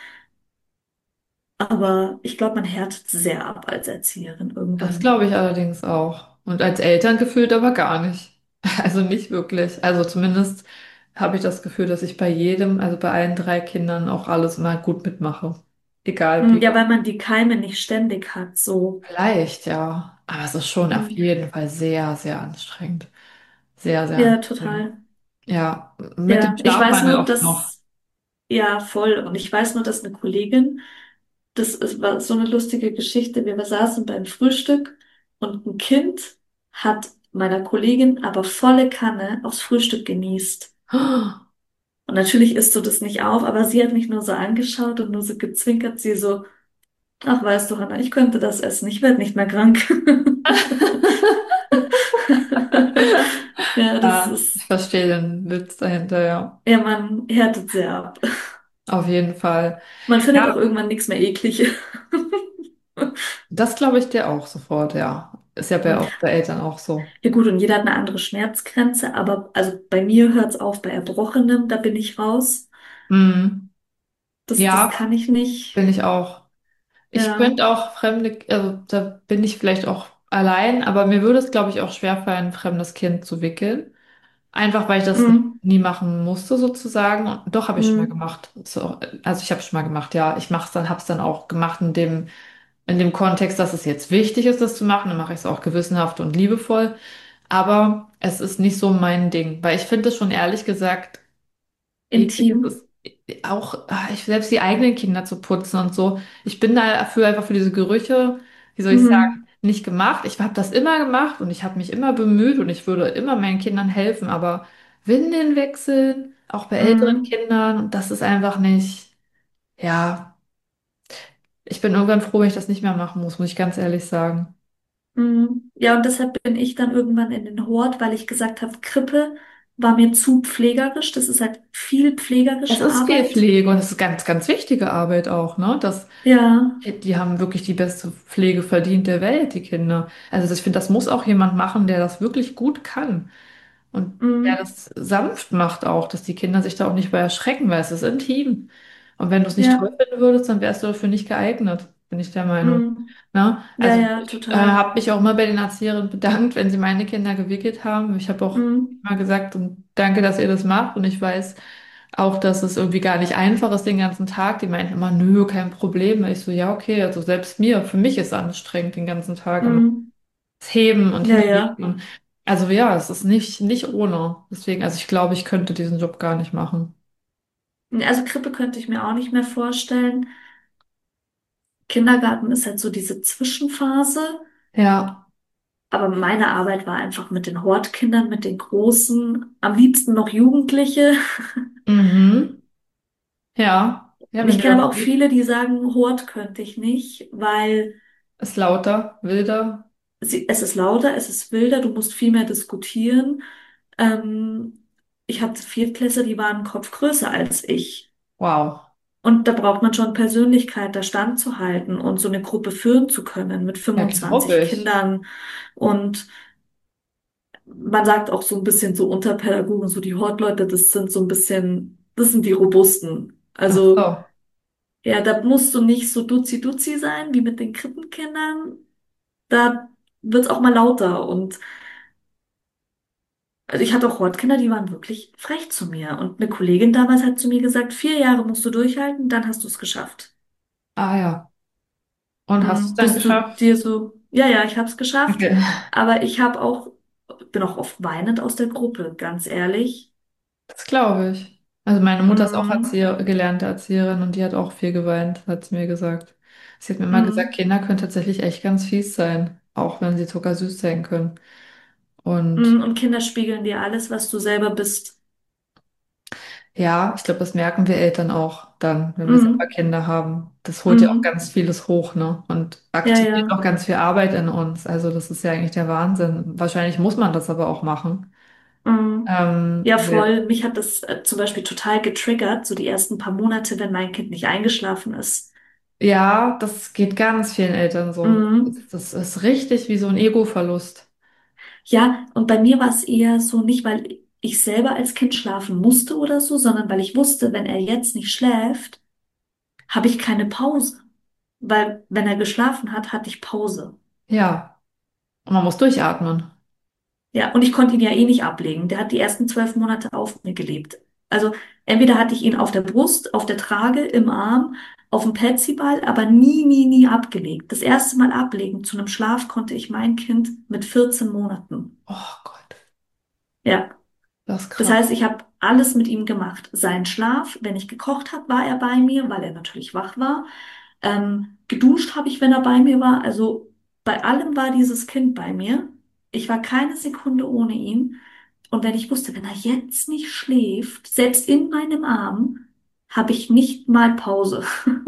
aber ich glaube, man härtet sehr ab als Erzieherin
Das
irgendwann.
glaube ich allerdings auch. Und als Eltern gefühlt aber gar nicht. Also nicht wirklich. Also zumindest habe ich das Gefühl, dass ich bei jedem, also bei allen drei Kindern auch alles immer gut mitmache. Egal
Hm,
wie.
ja, weil man die Keime nicht ständig hat, so.
Vielleicht, ja. Aber es ist schon auf
Hm.
jeden Fall sehr, sehr anstrengend. Sehr, sehr
Ja,
anstrengend.
total.
Ja, mit dem
Ja, ich weiß
Schlafmangel
nur,
oft noch.
dass, ja, voll. Und ich weiß nur, dass eine Kollegin, das ist, war so eine lustige Geschichte. Wir saßen beim Frühstück und ein Kind hat meiner Kollegin aber volle Kanne aufs Frühstück genießt. Und natürlich isst du das nicht auf, aber sie hat mich nur so angeschaut und nur so gezwinkert, sie so, ach, weißt du, Hannah, ich könnte das essen, ich werde nicht mehr krank. Ja, das
Ja, ich
ist,
verstehe den Witz dahinter, ja.
ja, man härtet sehr ab.
Auf jeden Fall.
Man findet auch
Ja,
irgendwann nichts mehr eklig.
das glaube ich dir auch sofort, ja. Ist ja bei, auch bei Eltern auch so.
Ja gut, und jeder hat eine andere Schmerzgrenze, aber also bei mir hört es auf bei Erbrochenem, da bin ich raus.
Mhm.
Das, das
Ja,
kann ich nicht.
bin ich auch. Ich
Ja.
könnte auch fremde, also da bin ich vielleicht auch allein, aber mir würde es, glaube ich, auch schwerfallen, ein fremdes Kind zu wickeln. Einfach weil ich das
Mm,
nie machen musste, sozusagen. Und doch habe ich schon mal
mm,
gemacht. So, also ich habe es schon mal gemacht, ja. Ich mache es dann, habe es dann auch gemacht in dem, in dem Kontext, dass es jetzt wichtig ist, das zu machen. Dann mache ich es auch gewissenhaft und liebevoll. Aber es ist nicht so mein Ding, weil ich finde es schon ehrlich gesagt eklig ist
intim.
es auch, ah, ich, selbst die eigenen Kinder zu putzen und so. Ich bin dafür einfach für diese Gerüche, wie soll ich sagen,
Mhm.
nicht gemacht. Ich habe das immer gemacht und ich habe mich immer bemüht und ich würde immer meinen Kindern helfen, aber Windeln wechseln, auch bei älteren
Mhm.
Kindern, das ist einfach nicht, ja, ich bin irgendwann froh, wenn ich das nicht mehr machen muss, muss ich ganz ehrlich sagen.
Mhm. Ja, und deshalb bin ich dann irgendwann in den Hort, weil ich gesagt habe, Krippe war mir zu pflegerisch. Das ist halt viel
Es
pflegerische
ist viel
Arbeit.
Pflege und es ist ganz, ganz wichtige Arbeit auch, ne? Das
Ja.
Die haben wirklich die beste Pflege verdient der Welt, die Kinder. Also ich finde, das muss auch jemand machen, der das wirklich gut kann und der
Mhm.
das sanft macht auch, dass die Kinder sich da auch nicht bei erschrecken, weil es ist intim. Und wenn du es nicht toll
Ja.
finden würdest, dann wärst du dafür nicht geeignet, bin ich der Meinung.
Mhm.
Ne?
Ja,
Also
ja,
ich äh,
total.
habe mich auch mal bei den Erzieherinnen bedankt, wenn sie meine Kinder gewickelt haben. Ich habe auch
Mhm.
mal gesagt, und danke, dass ihr das macht. Und ich weiß auch, dass es irgendwie gar nicht einfach ist den ganzen Tag. Die meinten immer, nö, kein Problem. Ich so, ja, okay, also selbst mir, für mich ist es anstrengend den ganzen Tag immer
Mhm.
das Heben und
Ja, ja.
Hinlegen. Und also ja, es ist nicht, nicht ohne. Deswegen, also ich glaube, ich könnte diesen Job gar nicht machen.
Also Krippe könnte ich mir auch nicht mehr vorstellen. Kindergarten ist halt so diese Zwischenphase.
Ja,
Aber meine Arbeit war einfach mit den Hortkindern, mit den Großen, am liebsten noch Jugendliche.
mhm. Ja, ja,
Und
wenn
ich
dir
kenne
das
aber auch
liegt,
viele, die sagen, Hort könnte ich nicht, weil
ist lauter, wilder.
sie, es ist lauter, es ist wilder, du musst viel mehr diskutieren. Ähm, Ich hatte Viertklässler, die waren einen Kopf größer als ich.
Wow.
Und da braucht man schon Persönlichkeit, da standzuhalten und so eine Gruppe führen zu können mit
Ja, glaube
fünfundzwanzig
ich.
Kindern. Und man sagt auch so ein bisschen so unter Pädagogen, so die Hortleute, das sind so ein bisschen, das sind die Robusten.
Ach
Also,
so.
ja, da musst du nicht so duzi-duzi sein wie mit den Krippenkindern. Da wird's auch mal lauter. Und also ich hatte auch Hortkinder, die waren wirklich frech zu mir. Und eine Kollegin damals hat zu mir gesagt, vier Jahre musst du durchhalten, dann hast du es geschafft.
Ah ja. Und hast du es
Hm,
dann
bis du
geschafft?
dir so, ja, ja, ich habe es geschafft.
Okay.
Aber ich habe auch, bin auch oft weinend aus der Gruppe, ganz ehrlich.
Das glaube ich. Also meine Mutter ist auch
Mhm.
Erzieher, gelernte Erzieherin und die hat auch viel geweint, hat sie mir gesagt. Sie hat mir immer gesagt,
Mhm.
Kinder können tatsächlich echt ganz fies sein, auch wenn sie zuckersüß sein können. Und
Mhm. Und Kinder spiegeln dir alles, was du selber bist.
ja, ich glaube, das merken wir Eltern auch dann, wenn wir selber
Mhm.
Kinder haben. Das holt ja auch
Mhm.
ganz vieles hoch, ne? Und
Ja,
aktiviert
ja.
auch ganz viel Arbeit in uns. Also das ist ja eigentlich der Wahnsinn. Wahrscheinlich muss man das aber auch machen.
Mhm.
Ähm,
Ja,
weil-
voll. Mich hat das äh, zum Beispiel total getriggert, so die ersten paar Monate, wenn mein Kind nicht eingeschlafen ist.
ja, das geht ganz vielen Eltern so. Das,
Mhm.
das ist richtig wie so ein Ego-Verlust.
Ja, und bei mir war es eher so nicht, weil ich selber als Kind schlafen musste oder so, sondern weil ich wusste, wenn er jetzt nicht schläft, habe ich keine Pause. Weil wenn er geschlafen hat, hatte ich Pause.
Ja, und man muss durchatmen.
Ja, und ich konnte ihn ja eh nicht ablegen. Der hat die ersten zwölf Monate auf mir gelebt. Also entweder hatte ich ihn auf der Brust, auf der Trage, im Arm, auf dem Petsyball, aber nie, nie, nie abgelegt. Das erste Mal ablegen zu einem Schlaf konnte ich mein Kind mit vierzehn Monaten.
Oh Gott,
Ja.
das ist
Das
krass.
heißt, ich habe alles mit ihm gemacht. Sein Schlaf, wenn ich gekocht habe, war er bei mir, weil er natürlich wach war. Ähm, geduscht habe ich, wenn er bei mir war. Also bei allem war dieses Kind bei mir. Ich war keine Sekunde ohne ihn. Und wenn ich wusste, wenn er jetzt nicht schläft, selbst in meinem Arm, habe ich nicht mal Pause.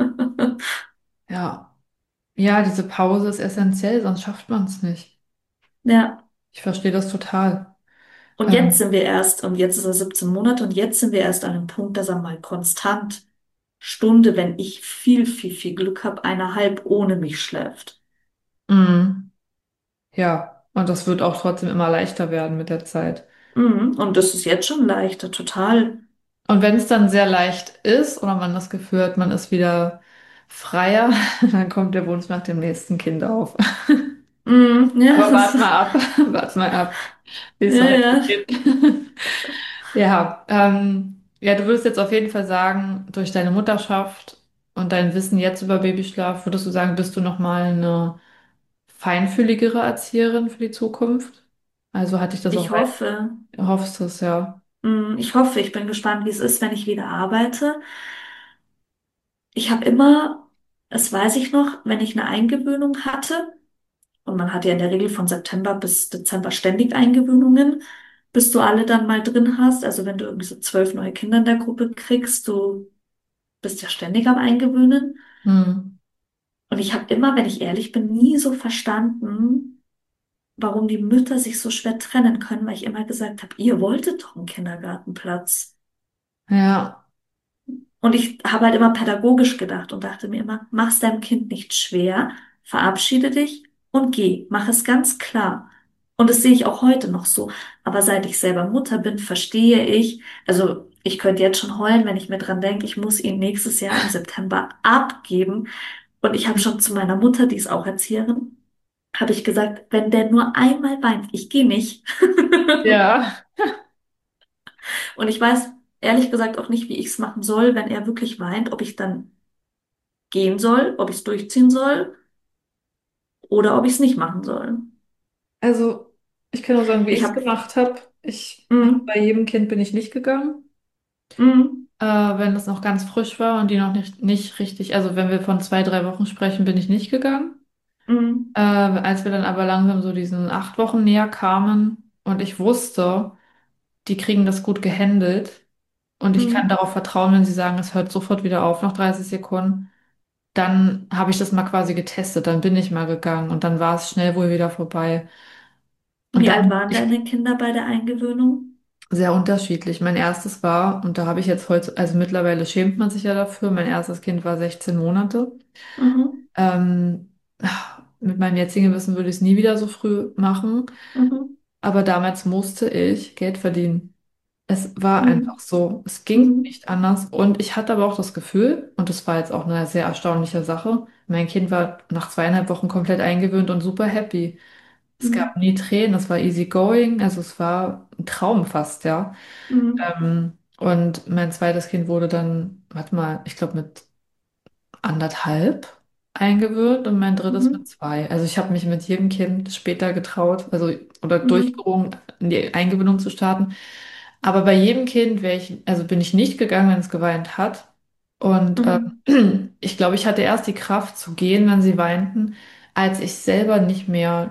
Ja, ja, diese Pause ist essentiell, sonst schafft man es nicht.
Ja.
Ich verstehe das total.
Und jetzt
Ähm,
sind wir erst, und jetzt ist er siebzehn Monate, und jetzt sind wir erst an einem Punkt, dass er mal konstant Stunde, wenn ich viel, viel, viel Glück habe, eineinhalb ohne mich schläft.
mm, ja, und das wird auch trotzdem immer leichter werden mit der Zeit.
Mhm. Und das ist jetzt schon leichter, total.
Und wenn es dann sehr leicht ist oder man das Gefühl hat, man ist wieder freier, dann kommt der Wunsch nach dem nächsten Kind auf.
Mhm. Ja,
Aber
das,
wart mal ab, wart mal ab, wie es
ja, ja.
weitergeht. Ja, ähm, ja, du würdest jetzt auf jeden Fall sagen, durch deine Mutterschaft und dein Wissen jetzt über Babyschlaf, würdest du sagen, bist du nochmal eine feinfühligere Erzieherin für die Zukunft? Also hatte ich das auch
Ich
weit,
hoffe,
hoffst du es, ja.
mhm. Ich hoffe, ich bin gespannt, wie es ist, wenn ich wieder arbeite. Ich habe immer, das weiß ich noch, wenn ich eine Eingewöhnung hatte, und man hat ja in der Regel von September bis Dezember ständig Eingewöhnungen, bis du alle dann mal drin hast. Also wenn du irgendwie so zwölf neue Kinder in der Gruppe kriegst, du bist ja ständig am Eingewöhnen.
Hm.
Und ich habe immer, wenn ich ehrlich bin, nie so verstanden, warum die Mütter sich so schwer trennen können, weil ich immer gesagt habe, ihr wolltet doch einen Kindergartenplatz.
Ja,
Und ich habe halt immer pädagogisch gedacht und dachte mir immer, mach's deinem Kind nicht schwer, verabschiede dich und geh, mach es ganz klar. Und das sehe ich auch heute noch so. Aber seit ich selber Mutter bin, verstehe ich, also ich könnte jetzt schon heulen, wenn ich mir dran denke, ich muss ihn nächstes Jahr im September abgeben. Und ich habe schon zu meiner Mutter, die ist auch Erzieherin, habe ich gesagt, wenn der nur einmal weint, ich gehe nicht.
ja.
Und ich weiß ehrlich gesagt auch nicht, wie ich es machen soll, wenn er wirklich weint, ob ich dann gehen soll, ob ich es durchziehen soll oder ob ich es nicht machen soll.
Also ich kann nur sagen, wie ich
Ich
es
habe,
gemacht habe. Ich habe
mm,
bei jedem Kind bin ich nicht gegangen.
mm,
Äh, wenn es noch ganz frisch war und die noch nicht, nicht richtig, also wenn wir von zwei, drei Wochen sprechen, bin ich nicht gegangen.
mm,
Äh, als wir dann aber langsam so diesen acht Wochen näher kamen und ich wusste, die kriegen das gut gehandelt und ich kann
mm.
darauf vertrauen, wenn sie sagen, es hört sofort wieder auf nach dreißig Sekunden, dann habe ich das mal quasi getestet, dann bin ich mal gegangen und dann war es schnell wohl wieder vorbei. Und
Wie alt
dann,
waren
ich,
deine Kinder bei der Eingewöhnung?
sehr unterschiedlich. Mein erstes war, und da habe ich jetzt heute, also mittlerweile schämt man sich ja dafür, mein erstes Kind war sechzehn Monate.
Mhm,
Ähm, mit meinem jetzigen Wissen würde ich es nie wieder so früh machen,
mhm,
aber damals musste ich Geld verdienen. Es war einfach
mhm,
so, es ging
mhm,
nicht anders. Und ich hatte aber auch das Gefühl, und das war jetzt auch eine sehr erstaunliche Sache, mein Kind war nach zweieinhalb Wochen komplett eingewöhnt und super happy. Es gab
mhm,
nie Tränen, es war easy going, also es war ein Traum fast, ja.
mhm,
Ähm, und mein zweites Kind wurde dann, warte mal, ich glaube mit anderthalb eingewöhnt und mein drittes mit
mhm,
zwei. Also ich habe mich mit jedem Kind später getraut, also oder
mhm,
durchgerungen, in die Eingewöhnung zu starten. Aber bei jedem Kind wäre ich, also bin ich nicht gegangen, wenn es geweint hat. Und
Mhm.
ähm, ich glaube, ich hatte erst die Kraft zu gehen, wenn sie weinten, als ich selber nicht mehr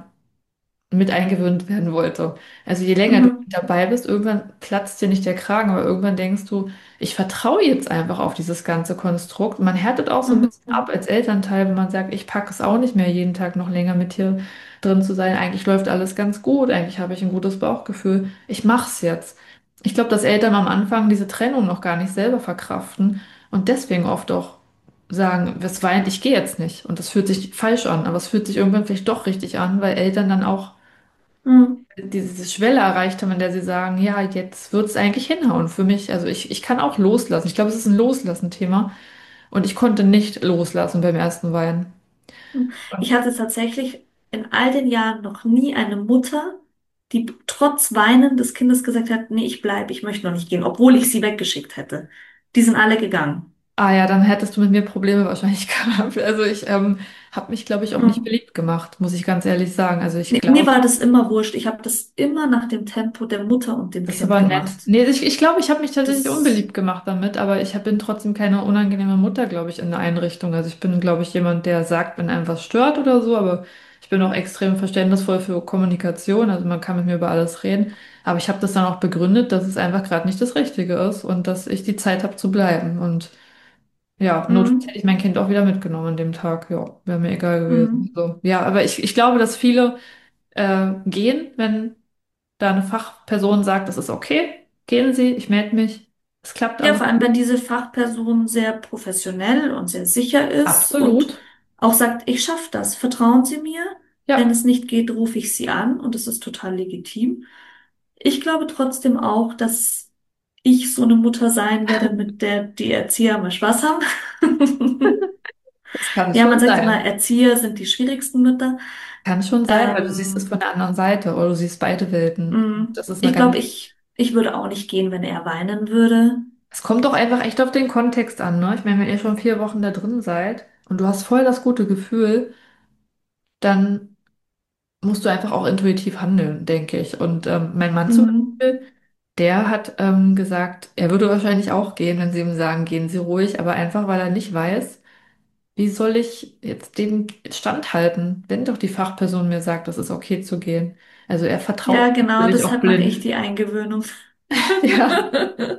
mit eingewöhnt werden wollte. Also je länger du
Mhm.
dabei bist, irgendwann platzt dir nicht der Kragen, aber irgendwann denkst du, ich vertraue jetzt einfach auf dieses ganze Konstrukt. Man härtet auch so ein bisschen ab
Mhm.
als Elternteil, wenn man sagt, ich packe es auch nicht mehr, jeden Tag noch länger mit hier drin zu sein. Eigentlich läuft alles ganz gut, eigentlich habe ich ein gutes Bauchgefühl. Ich mache es jetzt. Ich glaube, dass Eltern am Anfang diese Trennung noch gar nicht selber verkraften und deswegen oft auch sagen, was weint, ich gehe jetzt nicht. Und das fühlt sich falsch an, aber es fühlt sich irgendwann vielleicht doch richtig an, weil Eltern dann auch
Mhm.
diese Schwelle erreicht haben, in der sie sagen, ja, jetzt wird es eigentlich hinhauen für mich. Also ich, ich kann auch loslassen. Ich glaube, es ist ein Loslassen-Thema. Und ich konnte nicht loslassen beim ersten Weinen.
Mhm. Ich hatte tatsächlich in all den Jahren noch nie eine Mutter, die trotz Weinen des Kindes gesagt hat, nee, ich bleibe, ich möchte noch nicht gehen, obwohl ich sie weggeschickt hätte. Die sind alle gegangen.
Ah ja, dann hättest du mit mir Probleme wahrscheinlich gehabt. Also ich ähm, habe mich, glaube ich, auch nicht
Mhm.
beliebt gemacht, muss ich ganz ehrlich sagen. Also ich
Nee, mir
glaube,
war das immer wurscht. Ich habe das immer nach dem Tempo der Mutter und dem
das ist
Kind
aber nett.
gemacht.
Nee, ich, ich glaube, ich habe mich tatsächlich
Das,
unbeliebt gemacht damit, aber ich hab, bin trotzdem keine unangenehme Mutter, glaube ich, in der Einrichtung. Also ich bin, glaube ich, jemand, der sagt, wenn einem was stört oder so, aber ich bin auch extrem verständnisvoll für Kommunikation. Also man kann mit mir über alles reden. Aber ich habe das dann auch begründet, dass es einfach gerade nicht das Richtige ist und dass ich die Zeit habe zu bleiben. Und ja, notfalls hätte
mhm.
ich mein Kind auch wieder mitgenommen an dem Tag. Ja, wäre mir egal gewesen.
Mhm.
So, ja, aber ich, ich glaube, dass viele äh, gehen, wenn da eine Fachperson sagt, das ist okay, gehen Sie, ich melde mich, es klappt
Ja,
alles
vor allem, wenn
gut.
diese Fachperson sehr professionell und sehr sicher ist und
Absolut.
auch sagt, ich schaffe das, vertrauen Sie mir. Wenn
Ja,
es nicht geht, rufe ich Sie an und das ist total legitim. Ich glaube trotzdem auch, dass ich so eine Mutter sein werde, mit der die Erzieher mal Spaß haben.
das kann
Ja,
schon
man sagt immer,
sein.
Erzieher sind die schwierigsten Mütter.
Kann schon sein, weil du siehst es von
Ähm,
der anderen Seite oder du siehst beide Welten.
mh,
Das ist eine
ich glaube,
ganz,
ich, ich würde auch nicht gehen, wenn er weinen würde.
es kommt doch einfach echt auf den Kontext an, ne? Ich meine, wenn ihr schon vier Wochen da drin seid und du hast voll das gute Gefühl, dann musst du einfach auch intuitiv handeln, denke ich. Und ähm, mein Mann zum
Mhm.
Beispiel, der hat ähm, gesagt, er würde wahrscheinlich auch gehen, wenn sie ihm sagen, gehen Sie ruhig, aber einfach, weil er nicht weiß, wie soll ich jetzt dem standhalten, wenn doch die Fachperson mir sagt, es ist okay zu gehen. Also er
Ja,
vertraut
genau,
natürlich auch
deshalb mache ich
blind.
die Eingewöhnung.
Ja,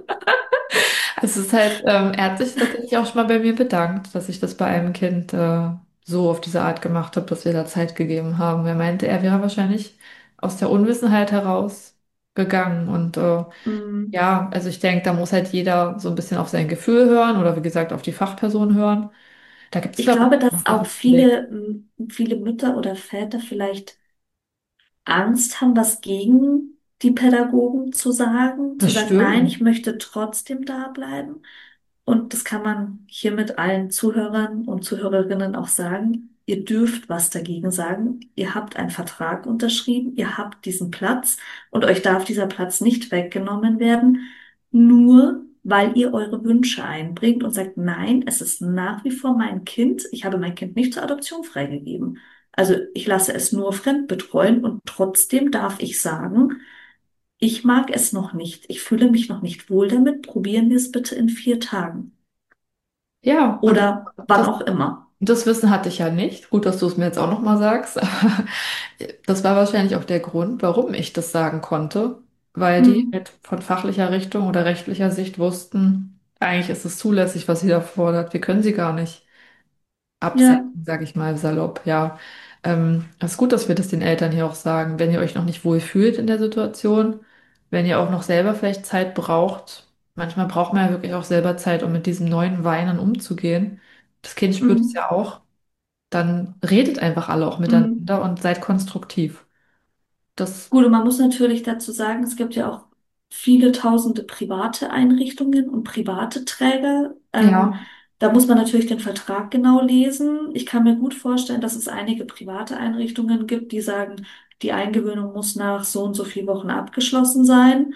also es ist halt, ähm, er hat sich tatsächlich auch schon mal bei mir bedankt, dass ich das bei einem Kind äh, so auf diese Art gemacht habe, dass wir da Zeit gegeben haben. Er meinte, er wäre wahrscheinlich aus der Unwissenheit heraus gegangen und äh,
Mhm.
ja, also ich denke, da muss halt jeder so ein bisschen auf sein Gefühl hören oder wie gesagt auf die Fachperson hören. Da gibt es,
Ich
glaube
glaube,
ich,
dass
noch Sachen
auch
zu klären.
viele, m, viele Mütter oder Väter vielleicht Angst haben, was gegen die Pädagogen zu sagen, zu sagen, nein,
Bestimmt.
ich möchte trotzdem da bleiben. Und das kann man hier mit allen Zuhörern und Zuhörerinnen auch sagen. Ihr dürft was dagegen sagen. Ihr habt einen Vertrag unterschrieben, ihr habt diesen Platz und euch darf dieser Platz nicht weggenommen werden, nur weil ihr eure Wünsche einbringt und sagt, nein, es ist nach wie vor mein Kind. Ich habe mein Kind nicht zur Adoption freigegeben. Also ich lasse es nur fremdbetreuen und trotzdem darf ich sagen, ich mag es noch nicht. Ich fühle mich noch nicht wohl damit. Probieren wir es bitte in vier Tagen.
Ja, und
Oder wann
das,
auch immer.
das Wissen hatte ich ja nicht. Gut, dass du es mir jetzt auch nochmal sagst. Aber das war wahrscheinlich auch der Grund, warum ich das sagen konnte, weil die
Hm.
mit von fachlicher Richtung oder rechtlicher Sicht wussten, eigentlich ist es zulässig, was sie da fordert. Wir können sie gar nicht
Ja,
absetzen, sage ich mal salopp. Ja, ähm, es ist gut, dass wir das den Eltern hier auch sagen, wenn ihr euch noch nicht wohl fühlt in der Situation, wenn ihr auch noch selber vielleicht Zeit braucht. Manchmal braucht man ja wirklich auch selber Zeit, um mit diesem neuen Weinen umzugehen. Das Kind spürt es
hm.
ja auch. Dann redet einfach alle auch
Hm.
miteinander und seid konstruktiv. Das,
Gut, und man muss natürlich dazu sagen, es gibt ja auch viele tausende private Einrichtungen und private Träger. Ähm,
ja,
da muss man natürlich den Vertrag genau lesen. Ich kann mir gut vorstellen, dass es einige private Einrichtungen gibt, die sagen, die Eingewöhnung muss nach so und so vielen Wochen abgeschlossen sein.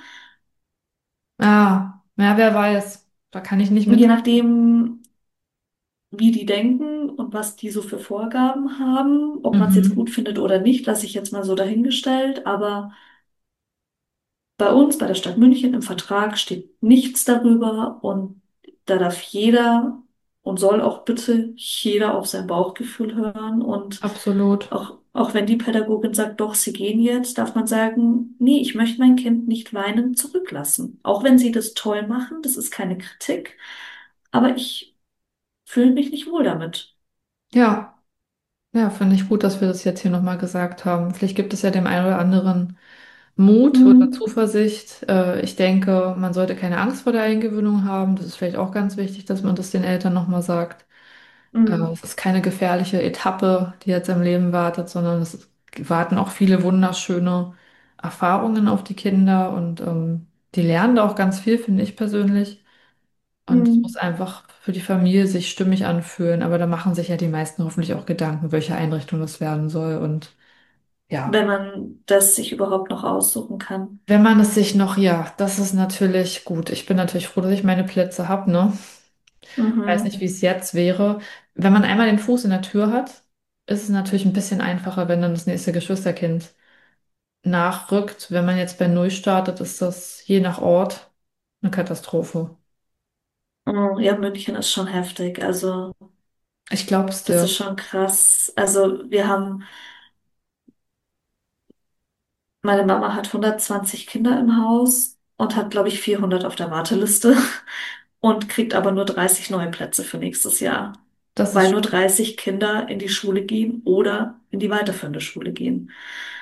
ah, ja, wer weiß. Da kann ich nicht
Und je
mit.
nachdem, wie die denken und was die so für Vorgaben haben, ob man es jetzt
Mhm.
gut findet oder nicht, lasse ich jetzt mal so dahingestellt. Aber bei uns, bei der Stadt München im Vertrag steht nichts darüber und da darf jeder und soll auch bitte jeder auf sein Bauchgefühl hören und
Absolut.
auch, auch wenn die Pädagogin sagt, doch, sie gehen jetzt, darf man sagen, nee, ich möchte mein Kind nicht weinend zurücklassen. Auch wenn sie das toll machen, das ist keine Kritik, aber ich fühle mich nicht wohl damit.
Ja, ja, finde ich gut, dass wir das jetzt hier nochmal gesagt haben. Vielleicht gibt es ja dem einen oder anderen Mut oder
Mhm.
Zuversicht. Äh, ich denke, man sollte keine Angst vor der Eingewöhnung haben. Das ist vielleicht auch ganz wichtig, dass man das den Eltern nochmal sagt. Äh,
Mhm.
es ist keine gefährliche Etappe, die jetzt im Leben wartet, sondern es warten auch viele wunderschöne Erfahrungen auf die Kinder und ähm, die lernen da auch ganz viel, finde ich persönlich. Und es muss
Mhm.
einfach für die Familie sich stimmig anfühlen. Aber da machen sich ja die meisten hoffentlich auch Gedanken, welche Einrichtung das werden soll. Und ja,
Wenn man das sich überhaupt noch aussuchen kann.
wenn man es sich noch, ja, das ist natürlich gut. Ich bin natürlich froh, dass ich meine Plätze habe, ne? Ich weiß nicht,
Mhm.
wie es jetzt wäre. Wenn man einmal den Fuß in der Tür hat, ist es natürlich ein bisschen einfacher, wenn dann das nächste Geschwisterkind nachrückt. Wenn man jetzt bei Null startet, ist das je nach Ort eine Katastrophe.
Oh, ja, München ist schon heftig. Also,
Ich glaube es
das
dir.
ist schon krass. Also, wir haben, meine Mama hat hundertzwanzig Kinder im Haus und hat, glaube ich, vierhundert auf der Warteliste und kriegt aber nur dreißig neue Plätze für nächstes Jahr,
Das ist
weil nur
schon.
dreißig Kinder in die Schule gehen oder in die weiterführende Schule gehen.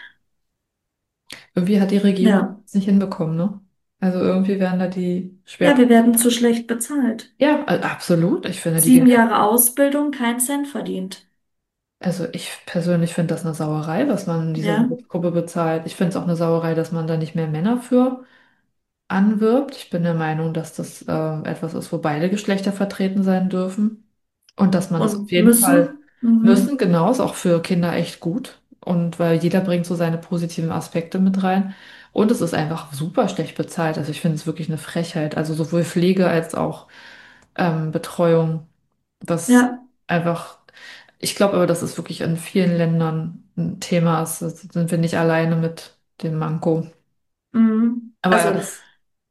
Irgendwie hat die Regierung
Ja,
es nicht hinbekommen, ne? Also irgendwie werden da die
ja, wir
Schwerpunkte.
werden zu schlecht bezahlt.
Ja, äh, absolut. Ich finde die
Sieben
Gehälter.
Jahre Ausbildung, kein Cent verdient.
Also ich persönlich finde das eine Sauerei, was man in dieser
Ja,
Berufsgruppe bezahlt. Ich finde es auch eine Sauerei, dass man da nicht mehr Männer für anwirbt. Ich bin der Meinung, dass das äh, etwas ist, wo beide Geschlechter vertreten sein dürfen. Und dass man das auf
und
jeden Fall
müssen.
müssen,
Mhm.
genau, ist auch für Kinder echt gut. Und weil jeder bringt so seine positiven Aspekte mit rein. Und es ist einfach super schlecht bezahlt. Also ich finde es wirklich eine Frechheit. Also sowohl Pflege als auch ähm, Betreuung. Das
Ja.
einfach, ich glaube aber, dass es wirklich in vielen Ländern ein Thema ist. Da sind wir nicht alleine mit dem Manko.
Mhm.
Aber ja,
Also
das,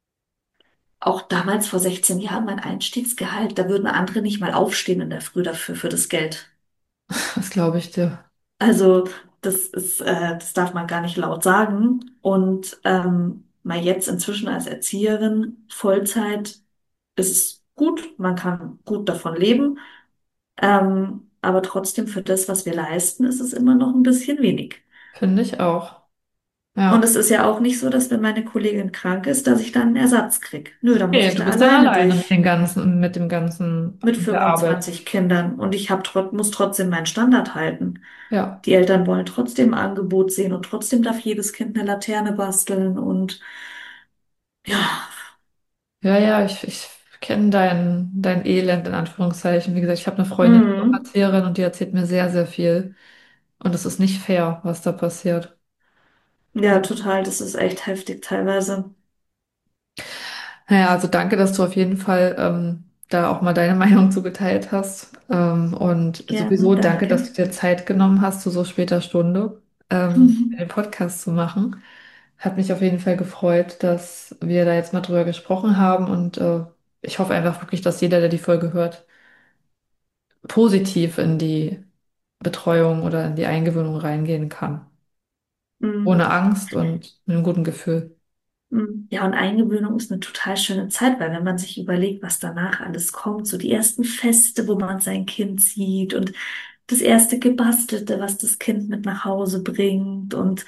auch damals vor sechzehn Jahren mein Einstiegsgehalt, da würden andere nicht mal aufstehen in der Früh dafür, für das Geld.
das glaube ich dir.
Also das ist, äh, das darf man gar nicht laut sagen. Und ähm, mal jetzt inzwischen als Erzieherin Vollzeit ist es gut, man kann gut davon leben. Ähm, aber trotzdem für das, was wir leisten, ist es immer noch ein bisschen wenig.
Finde ich auch.
Und
Ja.
es ist ja auch nicht so, dass wenn meine Kollegin krank ist, dass ich dann einen Ersatz krieg. Nö, da muss
Nee,
ich
du
da
bist dann
alleine
alleine mit den
durch.
ganzen, mit dem ganzen,
Mit
mit der Arbeit.
fünfundzwanzig Kindern und ich hab, trot- muss trotzdem meinen Standard halten.
Ja.
Die Eltern wollen trotzdem ein Angebot sehen und trotzdem darf jedes Kind eine Laterne basteln und ja,
Ja, ja, ich, ich kenne dein, dein Elend in Anführungszeichen. Wie gesagt, ich habe eine Freundin, die ist auch
mm,
Erzieherin und die erzählt mir sehr, sehr viel. Und es ist nicht fair, was da passiert.
ja, total, das ist echt heftig teilweise.
Naja, also danke, dass du auf jeden Fall ähm, da auch mal deine Meinung zugeteilt hast. Ähm, und
Gerne,
sowieso danke, dass
danke.
du dir Zeit genommen hast, zu so später Stunde ähm, den Podcast zu machen. Hat mich auf jeden Fall gefreut, dass wir da jetzt mal drüber gesprochen haben. Und äh, ich hoffe einfach wirklich, dass jeder, der die Folge hört, positiv in die Betreuung oder in die Eingewöhnung reingehen kann.
Mm,
Ohne Angst und mit einem guten Gefühl.
mm. Ja, und Eingewöhnung ist eine total schöne Zeit, weil wenn man sich überlegt, was danach alles kommt, so die ersten Feste, wo man sein Kind sieht und das erste Gebastelte, was das Kind mit nach Hause bringt und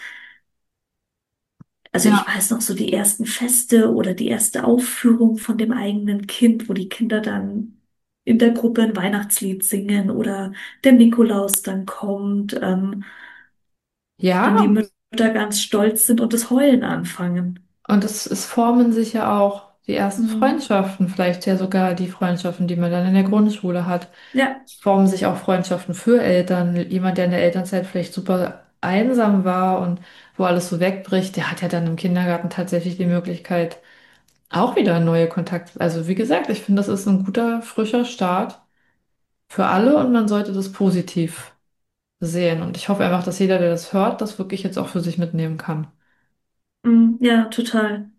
also ich
Ja.
weiß noch so die ersten Feste oder die erste Aufführung von dem eigenen Kind, wo die Kinder dann in der Gruppe ein Weihnachtslied singen oder der Nikolaus dann kommt, ähm,
Ja,
wenn die Mütter ganz stolz sind und das Heulen anfangen.
und es, es formen sich ja auch die ersten
Mhm.
Freundschaften, vielleicht ja sogar die Freundschaften, die man dann in der Grundschule hat.
Ja,
Es formen sich auch Freundschaften für Eltern. Jemand, der in der Elternzeit vielleicht super einsam war und wo alles so wegbricht, der hat ja dann im Kindergarten tatsächlich die Möglichkeit, auch wieder neue Kontakte. Also wie gesagt, ich finde, das ist ein guter, frischer Start für alle und man sollte das positiv sehen. Und ich hoffe einfach, dass jeder, der das hört, das wirklich jetzt auch für sich mitnehmen kann.
mhm. Ja, total.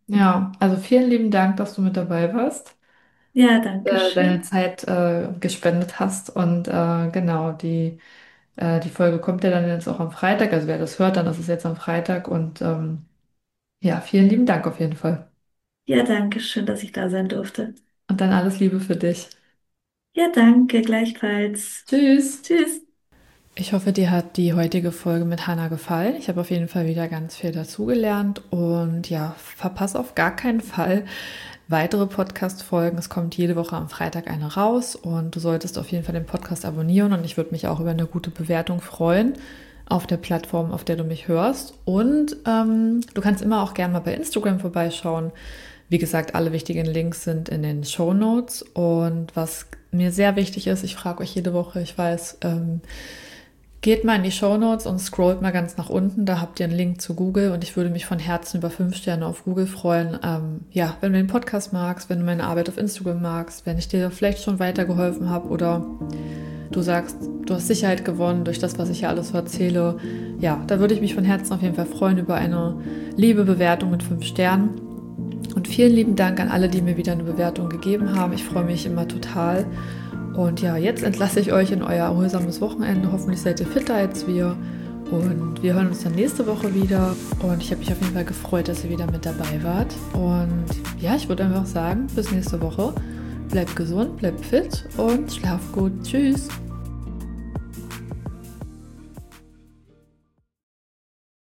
Ja, also vielen lieben Dank, dass du mit dabei warst,
Ja, danke
äh, deine
schön.
Zeit äh, gespendet hast und äh, genau, die, äh, die Folge kommt ja dann jetzt auch am Freitag, also wer das hört, dann ist es jetzt am Freitag und ähm, ja, vielen lieben Dank auf jeden Fall.
Ja, danke schön, dass ich da sein durfte.
Und dann alles Liebe für dich.
Ja, danke, gleichfalls.
Tschüss.
Tschüss.
Ich hoffe, dir hat die heutige Folge mit Hannah gefallen. Ich habe auf jeden Fall wieder ganz viel dazugelernt und ja, verpasse auf gar keinen Fall weitere Podcast-Folgen. Es kommt jede Woche am Freitag eine raus und du solltest auf jeden Fall den Podcast abonnieren und ich würde mich auch über eine gute Bewertung freuen auf der Plattform, auf der du mich hörst. Und ähm, du kannst immer auch gerne mal bei Instagram vorbeischauen. Wie gesagt, alle wichtigen Links sind in den Show Notes. Und was mir sehr wichtig ist, ich frage euch jede Woche, ich weiß, ähm, geht mal in die Shownotes und scrollt mal ganz nach unten. Da habt ihr einen Link zu Google und ich würde mich von Herzen über fünf Sterne auf Google freuen. Ähm, ja, wenn du den Podcast magst, wenn du meine Arbeit auf Instagram magst, wenn ich dir vielleicht schon weitergeholfen habe oder du sagst, du hast Sicherheit gewonnen durch das, was ich hier alles so erzähle. Ja, da würde ich mich von Herzen auf jeden Fall freuen über eine liebe Bewertung mit fünf Sternen. Und vielen lieben Dank an alle, die mir wieder eine Bewertung gegeben haben. Ich freue mich immer total. Und ja, jetzt entlasse ich euch in euer erholsames Wochenende. Hoffentlich seid ihr fitter als wir. Und wir hören uns dann nächste Woche wieder. Und ich habe mich auf jeden Fall gefreut, dass ihr wieder mit dabei wart. Und ja, ich würde einfach sagen, bis nächste Woche. Bleibt gesund, bleibt fit und schlaf gut. Tschüss.